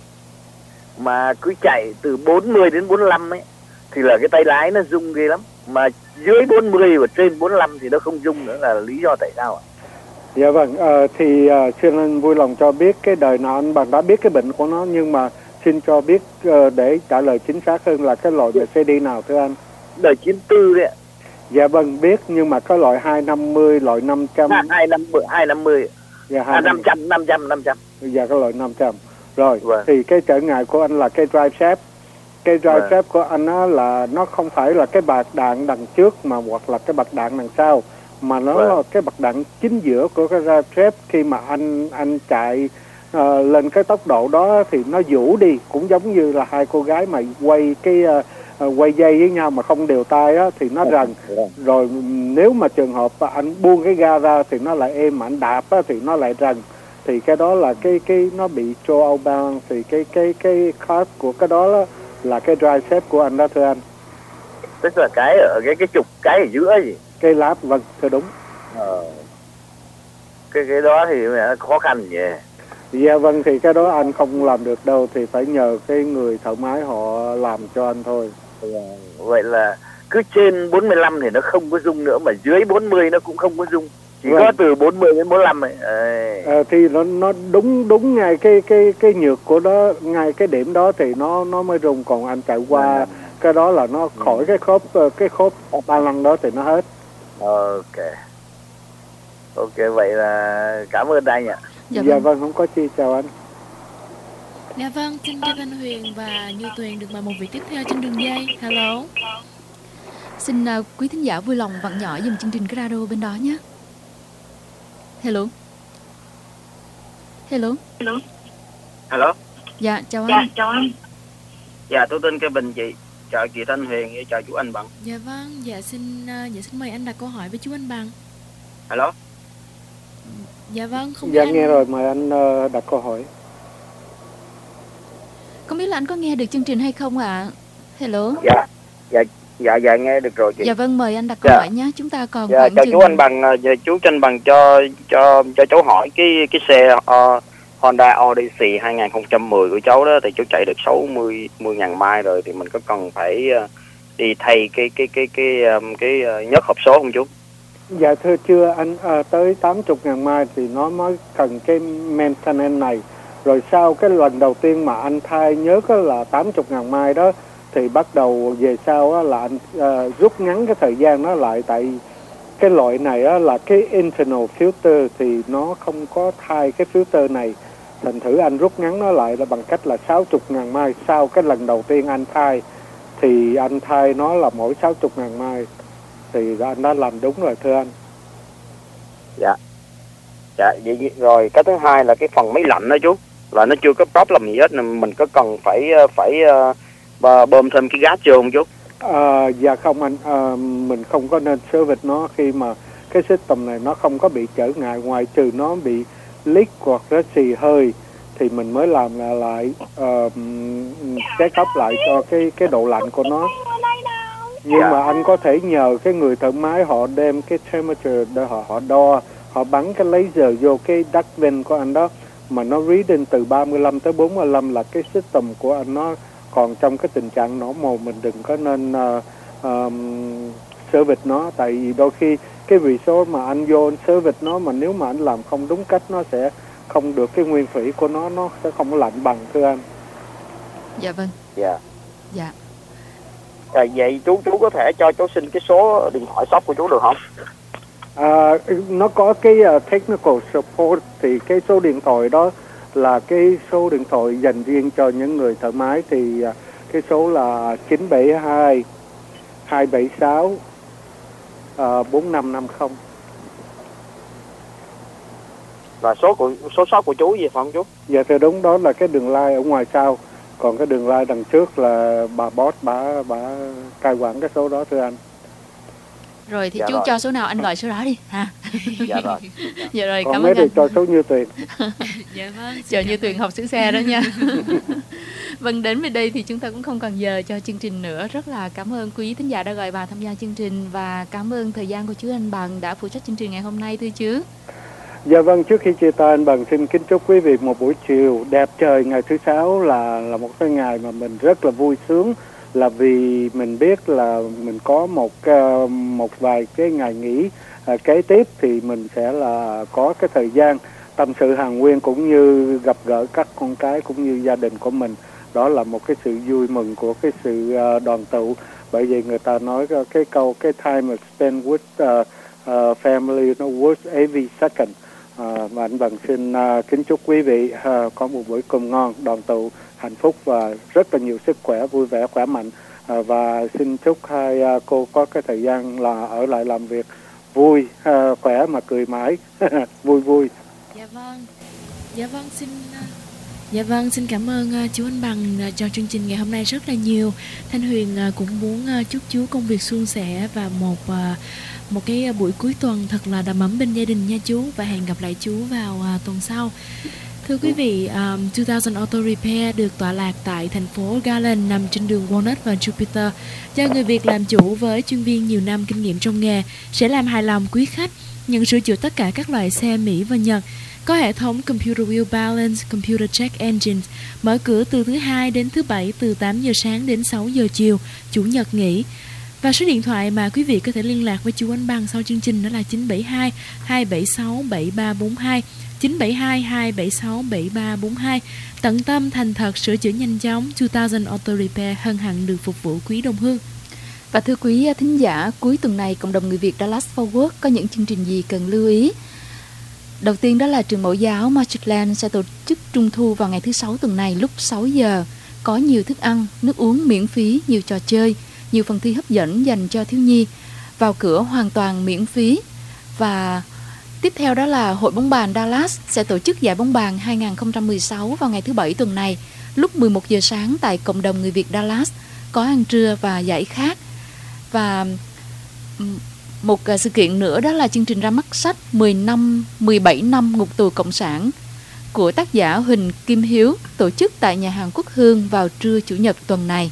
mà cứ chạy từ bốn mươi đến bốn mươi lăm ấy thì là cái tay lái nó rung ghê lắm, mà dưới bốn mươi và trên bốn mươi lăm thì nó không rung nữa, là lý do tại sao ạ? Dạ vâng, uh, thì uh, xin anh vui lòng cho biết cái đời nào anh bằng đã biết cái bệnh của nó, nhưng mà xin cho biết uh, để trả lời chính xác hơn là cái loại Mercedes nào thưa anh? Đời chín mươi tư đấy ạ. Dạ vâng biết, nhưng mà có loại hai năm mươi, loại năm trăm. hai năm mươi, hai năm mươi. Dạ à, năm trăm, năm trăm, năm trăm. Dạ cái loại năm trăm. Rồi, vâng. Thì cái trở ngại của anh là cái drive shaft. Cái drive vâng. shaft của anh á là nó không phải là cái bạc đạn đằng trước mà hoặc là cái bạc đạn đằng sau, mà nó vâng. là cái bạc đạn chính giữa của cái drive shaft. Khi mà anh anh chạy uh, lên cái tốc độ đó thì nó vũ đi, cũng giống như là hai cô gái mà quay cái uh, uh, quay dây với nhau mà không đều tay á thì nó rần. Rồi nếu mà trường hợp anh buông cái ga ra thì nó lại êm, mà anh đạp á thì nó lại rần. Thì cái đó là cái cái nó bị throw out balance. Thì cái cái cái cost của cái đó, đó là cái drive shaft của anh đó thưa anh. Tức là cái ở cái cái trục cái ở giữa gì? Cái láp, vâng thưa đúng. Ờ. Cái cái đó thì khó khăn nhỉ. Dạ vâng, thì cái đó anh không làm được đâu, thì phải nhờ cái người thợ máy họ làm cho anh thôi. Vậy là cứ trên bốn mươi lăm thì nó không có rung nữa, mà dưới bốn mươi nó cũng không có rung. Chỉ vâng. có từ bốn mươi đến bốn mươi lăm ấy. À, thì nó nó đúng đúng ngay cái cái cái nhược của đó, ngay cái điểm đó thì nó nó mới rung, còn anh chạy qua à. cái đó là nó khỏi cái khớp cái khớp ba lăng đó thì nó hết. Ok. Ok, vậy là cảm ơn anh ạ. Dạ, dạ vâng. vâng, không có chi, chào anh. Dạ vâng, xin chào Thanh Huyền và Như Tuyền được mời một vị tiếp theo trên đường dây. Hello. Xin uh, quý thính giả vui lòng vặn nhỏ dùm chương trình cái radio bên đó nhé. Hello. Hello. Hello. Hello. Dạ, chào anh. Dạ, chào anh. Dạ, tôi tên Kevin chị. Chào chị Thanh Huyền, chào chú Anh Bằng. Dạ vâng, dạ xin uh, dạ xin mời anh đặt câu hỏi với chú Anh Bằng. Hello. Dạ vâng, không Dạ anh... nghe rồi, mời anh uh, đặt câu hỏi. Không biết là anh có nghe được chương trình hay không ạ? À? Hello. Dạ, dạ, dạ, dạ nghe được rồi chị. Dạ vâng, mời anh đặt câu dạ. hỏi nhé. Chúng ta còn dạ, khoảng chào chừng... chú Anh Bằng, dạ, chú Tranh Bằng cho cho cho cháu hỏi cái cái xe uh, Honda Odyssey hai không một không của cháu đó, thì cháu chạy được sáu mươi ngàn mai rồi, thì mình có cần phải uh, đi thay cái cái cái cái um, cái uh, nhớt hộp số không chú? Dạ thưa chưa anh, à, tới tám mươi ngàn mai thì nó mới cần cái maintenance này. Rồi sau cái lần đầu tiên mà anh thay nhớ có là tám mươi ngàn mai đó, thì bắt đầu về sau á, là anh à, rút ngắn cái thời gian nó lại. Tại cái loại này á, là cái internal filter thì nó không có thay cái filter này. Thành thử anh rút ngắn nó lại là bằng cách là sáu mươi ngàn mai. Sau cái lần đầu tiên anh thay thì anh thay nó là mỗi sáu mươi ngàn mai. Thì anh đã làm đúng rồi thưa anh. Dạ. Dạ, vậy rồi cái thứ hai là cái phần máy lạnh đó chú, là nó chưa có problem gì hết, mình có cần phải phải uh, bơm thêm cái gas chưa không chú? À, dạ không anh, à, mình không có nên service nó khi mà cái system này nó không có bị trở ngại, ngoài trừ nó bị leak hoặc nó xì hơi thì mình mới làm lại, lại uh, check up lại cho cái cái độ lạnh của nó. Nhưng yeah. mà anh có thể nhờ cái người thợ máy họ đem cái temperature để họ họ đo, họ bắn cái laser vô cái duct vent của anh đó, mà nó reading từ ba mươi lăm tới bốn mươi lăm là cái system của anh nó còn trong cái tình trạng nổ mồ. Mình đừng có nên uh, um, service nó, tại vì đôi khi cái resource mà anh vô anh service nó, mà nếu mà anh làm không đúng cách nó sẽ không được cái nguyên thủy của nó, nó sẽ không có lạnh bằng thưa anh. Dạ vâng. Dạ. Dạ. À, vậy chú chú có thể cho cháu xin cái số điện thoại shop của chú được không? À, nó có cái uh, technical support, thì cái số điện thoại đó là cái số điện thoại dành riêng cho những người thợ máy. Thì uh, cái số là chín bảy hai hai bảy sáu bốn năm năm không. Là số của số shop của chú gì phải không chú? Dạ thưa đúng, đó là cái đường line ở ngoài sau. Còn cái đường line đằng trước là bà boss bà bà cai quản cái số đó thưa anh. Rồi thì dạ chú rồi. cho số nào anh gọi số đó đi ha. Dạ rồi. Dạ rồi, còn cảm mấy ơn anh. được cho số Như Tuyền. Dạ vâng. Chờ Như Tuyền học sửa xe đó nha. Vâng, đến về đây thì chúng ta cũng không còn giờ cho chương trình nữa. Rất là cảm ơn quý thính giả đã gọi vào tham gia chương trình, và cảm ơn thời gian của chú Anh Bằng đã phụ trách chương trình ngày hôm nay thưa chứ. Dạ vâng, trước khi chia tay anh Bằng xin kính chúc quý vị một buổi chiều đẹp trời. Ngày thứ sáu là là một cái ngày mà mình rất là vui sướng, là vì mình biết là mình có một uh, một vài cái ngày nghỉ uh, kế tiếp thì mình sẽ là có cái thời gian tâm sự hàn huyên cũng như gặp gỡ các con cái cũng như gia đình của mình. Đó là một cái sự vui mừng của cái sự uh, đoàn tụ. Bởi vì người ta nói cái câu cái time spent with uh, uh, family nó worth every second. Uh, và anh Bằng xin uh, kính chúc quý vị uh, có một buổi cơm ngon, đoàn tụ hạnh phúc và rất là nhiều sức khỏe, vui vẻ, khỏe mạnh. Uh, và xin chúc hai uh, cô có cái thời gian là ở lại làm việc vui, uh, khỏe mà cười mãi, vui vui. Dạ vâng, dạ vâng xin dạ vâng xin cảm ơn uh, chú anh Bằng uh, cho chương trình ngày hôm nay rất là nhiều. Thanh Huyền uh, cũng muốn uh, chúc chú công việc suôn sẻ và một uh, một cái buổi cuối tuần thật là đầm ấm bên gia đình nha chú, và hẹn gặp lại chú vào uh, tuần sau. Thưa quý vị, um, hai nghìn Auto Repair được tọa lạc tại thành phố Garland, nằm trên đường Walnut và Jupiter, cho người Việt làm chủ với chuyên viên nhiều năm kinh nghiệm trong nghề, sẽ làm hài lòng quý khách, nhận sửa chữa tất cả các loại xe Mỹ và Nhật. Có hệ thống Computer Wheel Balance, Computer Check Engine, mở cửa từ thứ hai đến thứ bảy từ tám giờ sáng đến sáu giờ chiều, chủ nhật nghỉ. Và số điện thoại mà quý vị có thể liên lạc với chú anh Bằng sau chương trình đó là chín bảy hai hai bảy sáu bảy ba bốn hai, chín bảy hai hai bảy sáu bảy ba bốn hai. Tận tâm, thành thật, sửa chữa nhanh chóng, hai nghìn Auto Repair hân hạnh được phục vụ quý đồng hương. Và thưa quý thính giả, cuối tuần này cộng đồng người Việt Dallas Fort Worth có những chương trình gì cần lưu ý? Đầu tiên đó là trường mẫu giáo Masterland sẽ tổ chức trung thu vào ngày thứ sáu tuần này lúc sáu giờ. Có nhiều thức ăn, nước uống miễn phí, nhiều trò chơi, nhiều phần thi hấp dẫn dành cho thiếu nhi. Vào cửa hoàn toàn miễn phí. Và tiếp theo đó là Hội bóng bàn Dallas sẽ tổ chức giải bóng bàn hai không một sáu vào ngày thứ bảy tuần này lúc mười một giờ sáng tại cộng đồng người Việt Dallas. Có ăn trưa và giải khát. Và một sự kiện nữa đó là chương trình ra mắt sách mười năm, mười bảy năm ngục tù cộng sản của tác giả Huỳnh Kim Hiếu, tổ chức tại nhà hàng Quốc Hương vào trưa chủ nhật tuần này.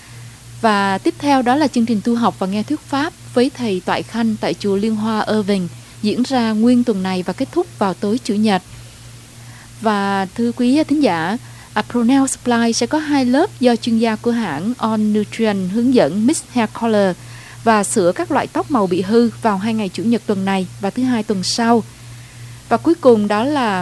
Và tiếp theo đó là chương trình tu học và nghe thuyết pháp với thầy Toại Khanh tại chùa Liên Hoa Irving, diễn ra nguyên tuần này và kết thúc vào tối chủ nhật. Và thưa quý thính giả, Pronel Supply sẽ có hai lớp do chuyên gia của hãng On Nutrient hướng dẫn mix hair color và sửa các loại tóc màu bị hư vào hai ngày chủ nhật tuần này và thứ hai tuần sau. Và cuối cùng đó là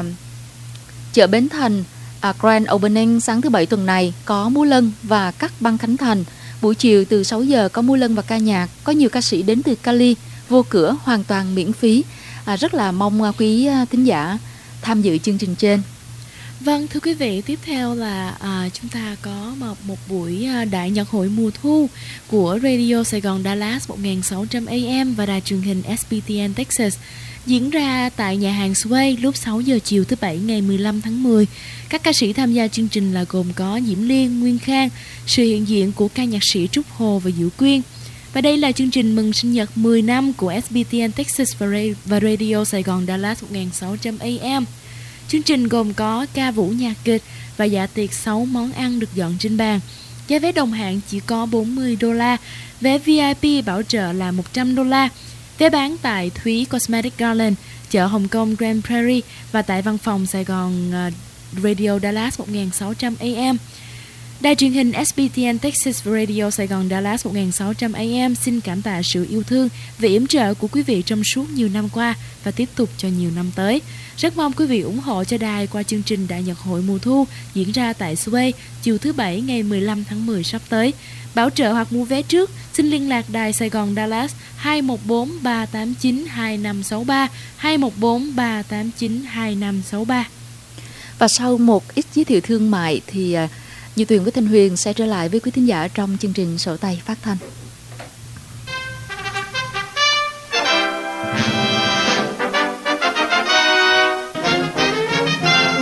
chợ Bến Thành uh, Grand Opening sáng thứ bảy tuần này, có múa lân và cắt băng khánh thành. Buổi chiều từ sáu giờ có múa lân và ca nhạc, có nhiều ca sĩ đến từ Cali, vô cửa hoàn toàn miễn phí. À, rất là mong uh, quý uh, thính giả tham dự chương trình trên. Vâng, thưa quý vị, tiếp theo là à, chúng ta có một, một buổi à, đại nhạc hội mùa thu của Radio Sài Gòn Dallas một nghìn sáu trăm A M và đài truyền hình S B T N Texas, diễn ra tại nhà hàng Sway lúc sáu giờ chiều thứ bảy ngày mười lăm tháng mười. Các ca sĩ tham gia chương trình là gồm có Diễm Liên, Nguyên Khang, sự hiện diện của ca nhạc sĩ Trúc Hồ và Diệu Quyên. Và đây là chương trình mừng sinh nhật mười năm của S B T N Texas và Radio Sài Gòn Dallas một nghìn sáu trăm A M. Chương trình gồm có ca vũ nhạc kịch và dạ tiệc sáu món ăn được dọn trên bàn. Giá vé đồng hạng chỉ có bốn mươi đô la, vé V I P bảo trợ là một trăm đô la. Vé bán tại Thúy Cosmetic Garland, chợ Hồng Kông Grand Prairie và tại văn phòng Sài Gòn uh, Radio Dallas một nghìn sáu trăm A M. Đài truyền hình S B T N Texas và Radio Sài Gòn Dallas một nghìn sáu trăm A M xin cảm tạ sự yêu thương và yểm trợ của quý vị trong suốt nhiều năm qua và tiếp tục cho nhiều năm tới. Rất mong quý vị ủng hộ cho đài qua chương trình Đại nhạc hội mùa thu diễn ra tại Sway chiều thứ bảy ngày mười lăm tháng mười sắp tới. Bảo trợ hoặc mua vé trước, xin liên lạc đài Sài Gòn Dallas hai một bốn ba tám chín hai năm sáu ba, hai một bốn ba tám chín hai năm sáu ba. Và sau một ít giới thiệu thương mại thì Như Tuyền với Thanh Huyền sẽ trở lại với quý thính giả trong chương trình Sổ Tay Phát Thanh.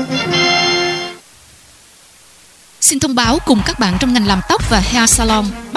Xin thông báo cùng các bạn trong ngành làm tóc và hair salon.